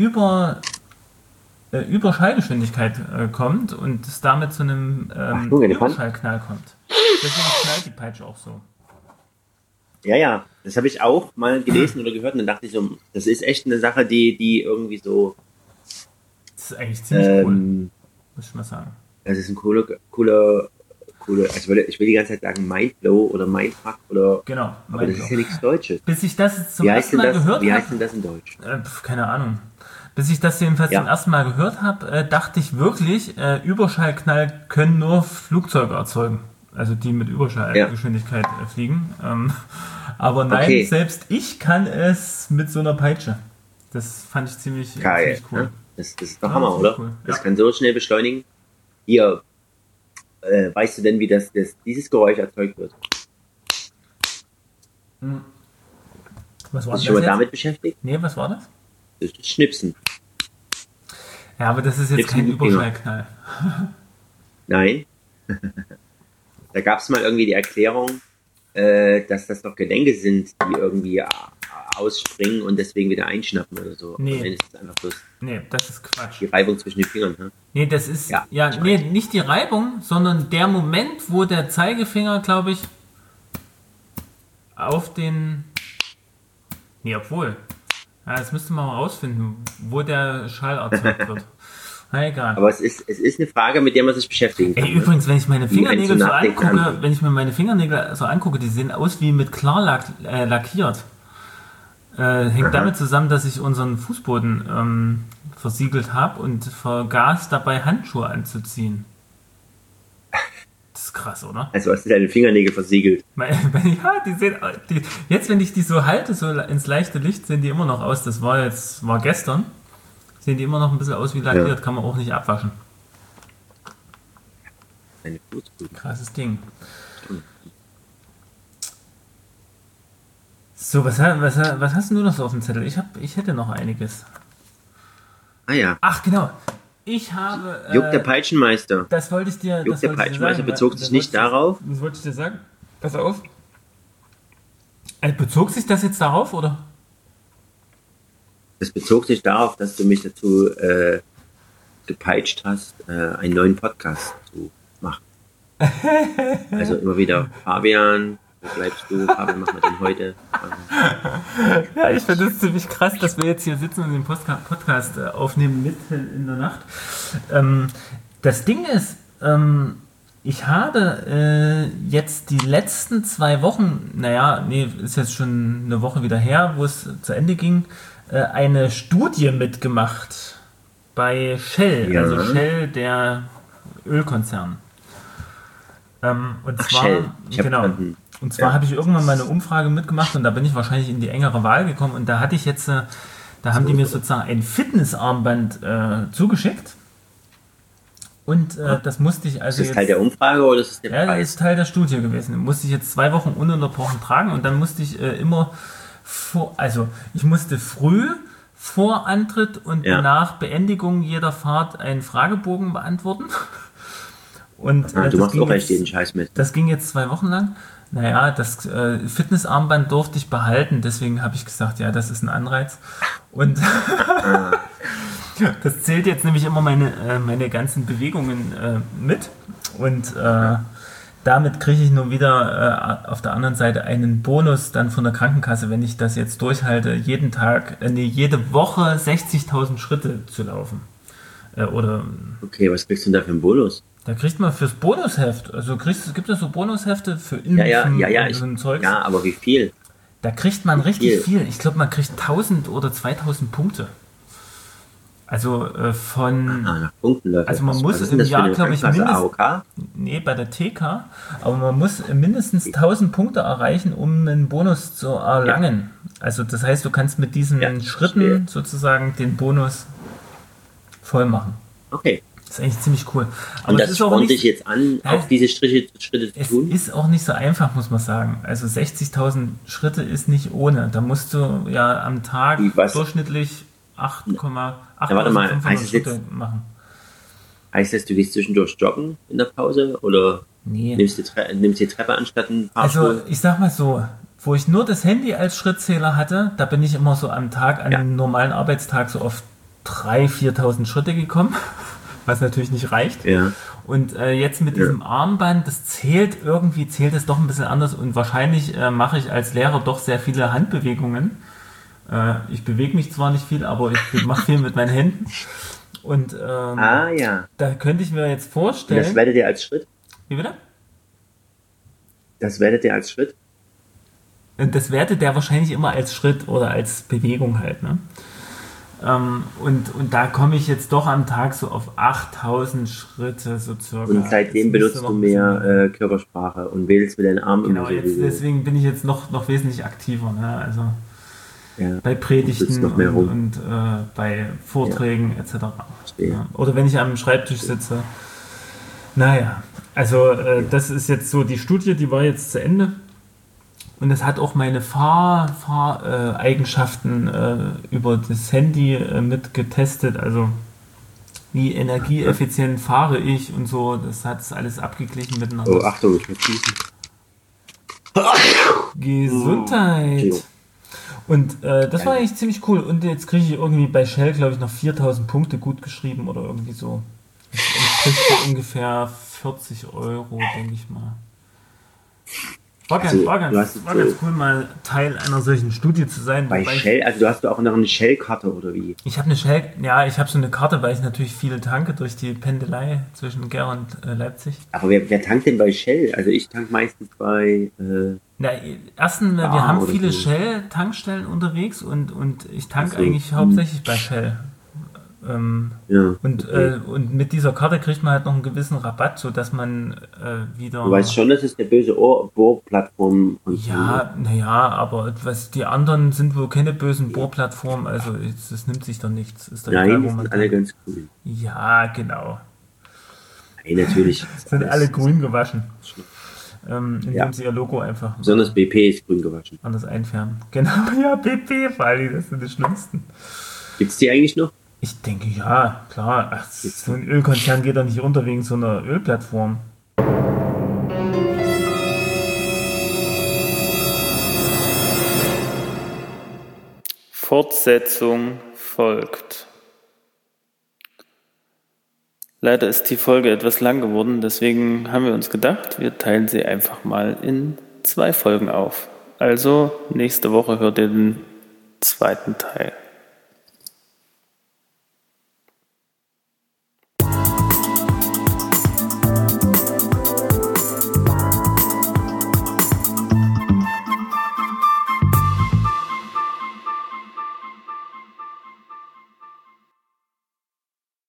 über Schallgeschwindigkeit kommt und es damit zu einem Überschallknall kommt. Deswegen knallt die Peitsche auch so. Ja, das habe ich auch mal gelesen oder gehört und dann dachte ich so, das ist echt eine Sache, die irgendwie so... Das ist eigentlich ziemlich cool, muss ich mal sagen. Das ist ein cooler also ich will die ganze Zeit sagen Mindblow oder Mindfuck oder... Genau, aber das ist ja nichts Deutsches. Bis ich das zum ersten Mal gehört habe... Wie heißt denn das in Deutsch? Keine Ahnung. Bis ich das jedenfalls zum ersten Mal gehört habe, dachte ich wirklich, Überschallknall können nur Flugzeuge erzeugen. Also die mit Überschallgeschwindigkeit fliegen. Aber nein, selbst ich kann es mit so einer Peitsche. Das fand ich ziemlich cool. Ne? Das ist doch Hammer, oder? Cool. Das kann so schnell beschleunigen. Hier, weißt du denn, wie dieses Geräusch erzeugt wird? Was war das? Hast du schon mal damit beschäftigt? Nee, was war das? Das ist Schnipsen. Ja, aber das ist jetzt kein Überschallknall. Nein. Da gab es mal irgendwie die Erklärung, dass das doch Gelenke sind, die irgendwie ausspringen und deswegen wieder einschnappen oder so. Nee. Nein, das ist einfach bloß das ist Quatsch. Die Reibung zwischen den Fingern. Ne? Nee, das ist, nicht die Reibung, sondern der Moment, wo der Zeigefinger, glaube ich, auf den... Nee, obwohl. Ja, das müsste man mal rausfinden, wo der Schall erzeugt wird. Na, egal. Aber es ist eine Frage, mit der man sich beschäftigen kann. Übrigens, wenn ich meine Fingernägel so angucke, die sehen aus wie mit Klarlack lackiert. Hängt damit zusammen, dass ich unseren Fußboden versiegelt habe und vergaß dabei Handschuhe anzuziehen. Das ist krass, oder? Also hast du deine Fingernägel versiegelt? Ja, jetzt, wenn ich die so halte, so ins leichte Licht, sehen die immer noch aus. Das war gestern. Sehen die immer noch ein bisschen aus wie lackiert, kann man auch nicht abwaschen. Eine Fußboden. Krasses Ding. So, was hast du noch so auf dem Zettel? Ich hätte noch einiges. Ah ja. Ach, genau. Ich habe... Juck der Peitschenmeister. Das wollte ich dir Juck der Peitschenmeister bezog sich nicht darauf. Das wollte ich dir sagen. Pass auf. Bezog sich das jetzt darauf, oder? Das bezog sich darauf, dass du mich dazu gepeitscht hast, einen neuen Podcast zu machen. Also immer wieder, Fabian, wo bleibst du? Fabian, mach mal den heute. Ja, ich finde es ziemlich krass, dass wir jetzt hier sitzen und den Podcast aufnehmen mitten in der Nacht. Das Ding ist, ich habe jetzt die letzten 2 Wochen, ist jetzt schon eine Woche wieder her, wo es zu Ende ging, eine Studie mitgemacht bei Shell, also Shell, der Ölkonzern. Und zwar, Und zwar habe ich irgendwann mal eine Umfrage mitgemacht und da bin ich wahrscheinlich in die engere Wahl gekommen und da hatte ich jetzt, da haben die mir sozusagen ein Fitnessarmband zugeschickt und das musste ich also ist das Teil der Umfrage oder ist das der ja, das Preis? ist Teil der Studie gewesen. Den musste ich jetzt 2 Wochen ununterbrochen tragen und dann musste ich immer ich musste früh vor Antritt und nach Beendigung jeder Fahrt einen Fragebogen beantworten. Und du machst auch echt jeden Scheiß mit. Das ging jetzt 2 Wochen lang. Naja, das Fitnessarmband durfte ich behalten, deswegen habe ich gesagt, ja, das ist ein Anreiz. Und das zählt jetzt nämlich immer meine ganzen Bewegungen mit. Und damit kriege ich nun wieder auf der anderen Seite einen Bonus dann von der Krankenkasse, wenn ich das jetzt durchhalte, jede Woche 60.000 Schritte zu laufen. Okay, was kriegst du denn da für einen Bonus? Da kriegt man fürs Bonusheft, also gibt es so Bonushefte für Impfen und so ein Zeugs. Ja, aber wie viel? Da kriegt man richtig viel. Ich glaube, man kriegt 1.000 oder 2.000 Punkte. Also nach Punkten läuft. Also man muss im Jahr, glaube ich, bei der TK, aber man muss mindestens 1.000 Punkte erreichen, um einen Bonus zu erlangen. Ja. Also das heißt, du kannst mit diesen Schritten sozusagen den Bonus voll machen. Okay. Das ist eigentlich ziemlich cool. Aber und das spornt dich jetzt an, auf diese Schritte zu tun? Es ist auch nicht so einfach, muss man sagen. Also 60.000 Schritte ist nicht ohne. Da musst du ja am Tag durchschnittlich 8,500 Schritte machen. Heißt das, du gehst zwischendurch joggen in der Pause oder nimmst die Treppe anstatt ein paar Stunden? Also ich sag mal so, wo ich nur das Handy als Schrittzähler hatte, da bin ich immer so am Tag, an einem normalen Arbeitstag so auf 3.000, 4.000 Schritte gekommen. Was natürlich nicht reicht. Ja. Und jetzt mit diesem Armband, das zählt es doch ein bisschen anders und wahrscheinlich mache ich als Lehrer doch sehr viele Handbewegungen. Ich bewege mich zwar nicht viel, aber ich mache viel mit meinen Händen. Und da könnte ich mir jetzt vorstellen... Und das wertet ihr als Schritt? Wie bitte? Das wertet ihr als Schritt? Das wertet der wahrscheinlich immer als Schritt oder als Bewegung halt, ne? Und da komme ich jetzt doch am Tag so auf 8.000 Schritte so circa. Und seitdem benutzt du mehr Körpersprache und wählst mit deinen Armen. Genau, deswegen bin ich jetzt noch wesentlich aktiver. Ne? Also bei Predigten und bei Vorträgen etc. Ja. Oder wenn ich am Schreibtisch sitze. Naja, also das ist jetzt so die Studie, die war jetzt zu Ende. Und es hat auch meine Fahreigenschaften über das Handy mit getestet. Also wie energieeffizient fahre ich und so. Das hat es alles abgeglichen miteinander. Oh, Achtung, ich muss schießen. Gesundheit. Und das war eigentlich ziemlich cool. Und jetzt kriege ich irgendwie bei Shell, glaube ich, noch 4.000 Punkte gut geschrieben oder irgendwie so. Das entspricht so ungefähr 40 Euro, denke ich mal. War ganz cool, mal Teil einer solchen Studie zu sein. Bei Shell, also du hast auch noch eine Shell-Karte oder wie? Ich habe ich habe so eine Karte, weil ich natürlich viele tanke durch die Pendelei zwischen Gera und Leipzig. Aber wer tankt denn bei Shell? Also ich tank meistens bei... wir haben viele so Shell-Tankstellen unterwegs und ich tanke eigentlich hauptsächlich bei Shell. Und mit dieser Karte kriegt man halt noch einen gewissen Rabatt, sodass man wieder... Du weißt schon, das ist der böse Bohrplattform. Ja, aber die anderen sind wohl keine bösen Bohrplattformen, also das nimmt sich doch nichts. Ist doch Nein, die sind alle ganz cool. Ja, genau. Nein, natürlich. Sind alle grün gewaschen. Indem sie ihr Logo einfach... Besonders BP ist grün gewaschen. Anders einfärben. Genau, ja, BP, vor allem, das sind die schlimmsten. Gibt's die eigentlich noch? Ich denke, ja, klar. Ach, so ein Ölkonzern geht doch nicht unter wegen so einer Ölplattform. Fortsetzung folgt. Leider ist die Folge etwas lang geworden, deswegen haben wir uns gedacht, wir teilen sie einfach mal in 2 Folgen auf. Also nächste Woche hört ihr den 2. Teil.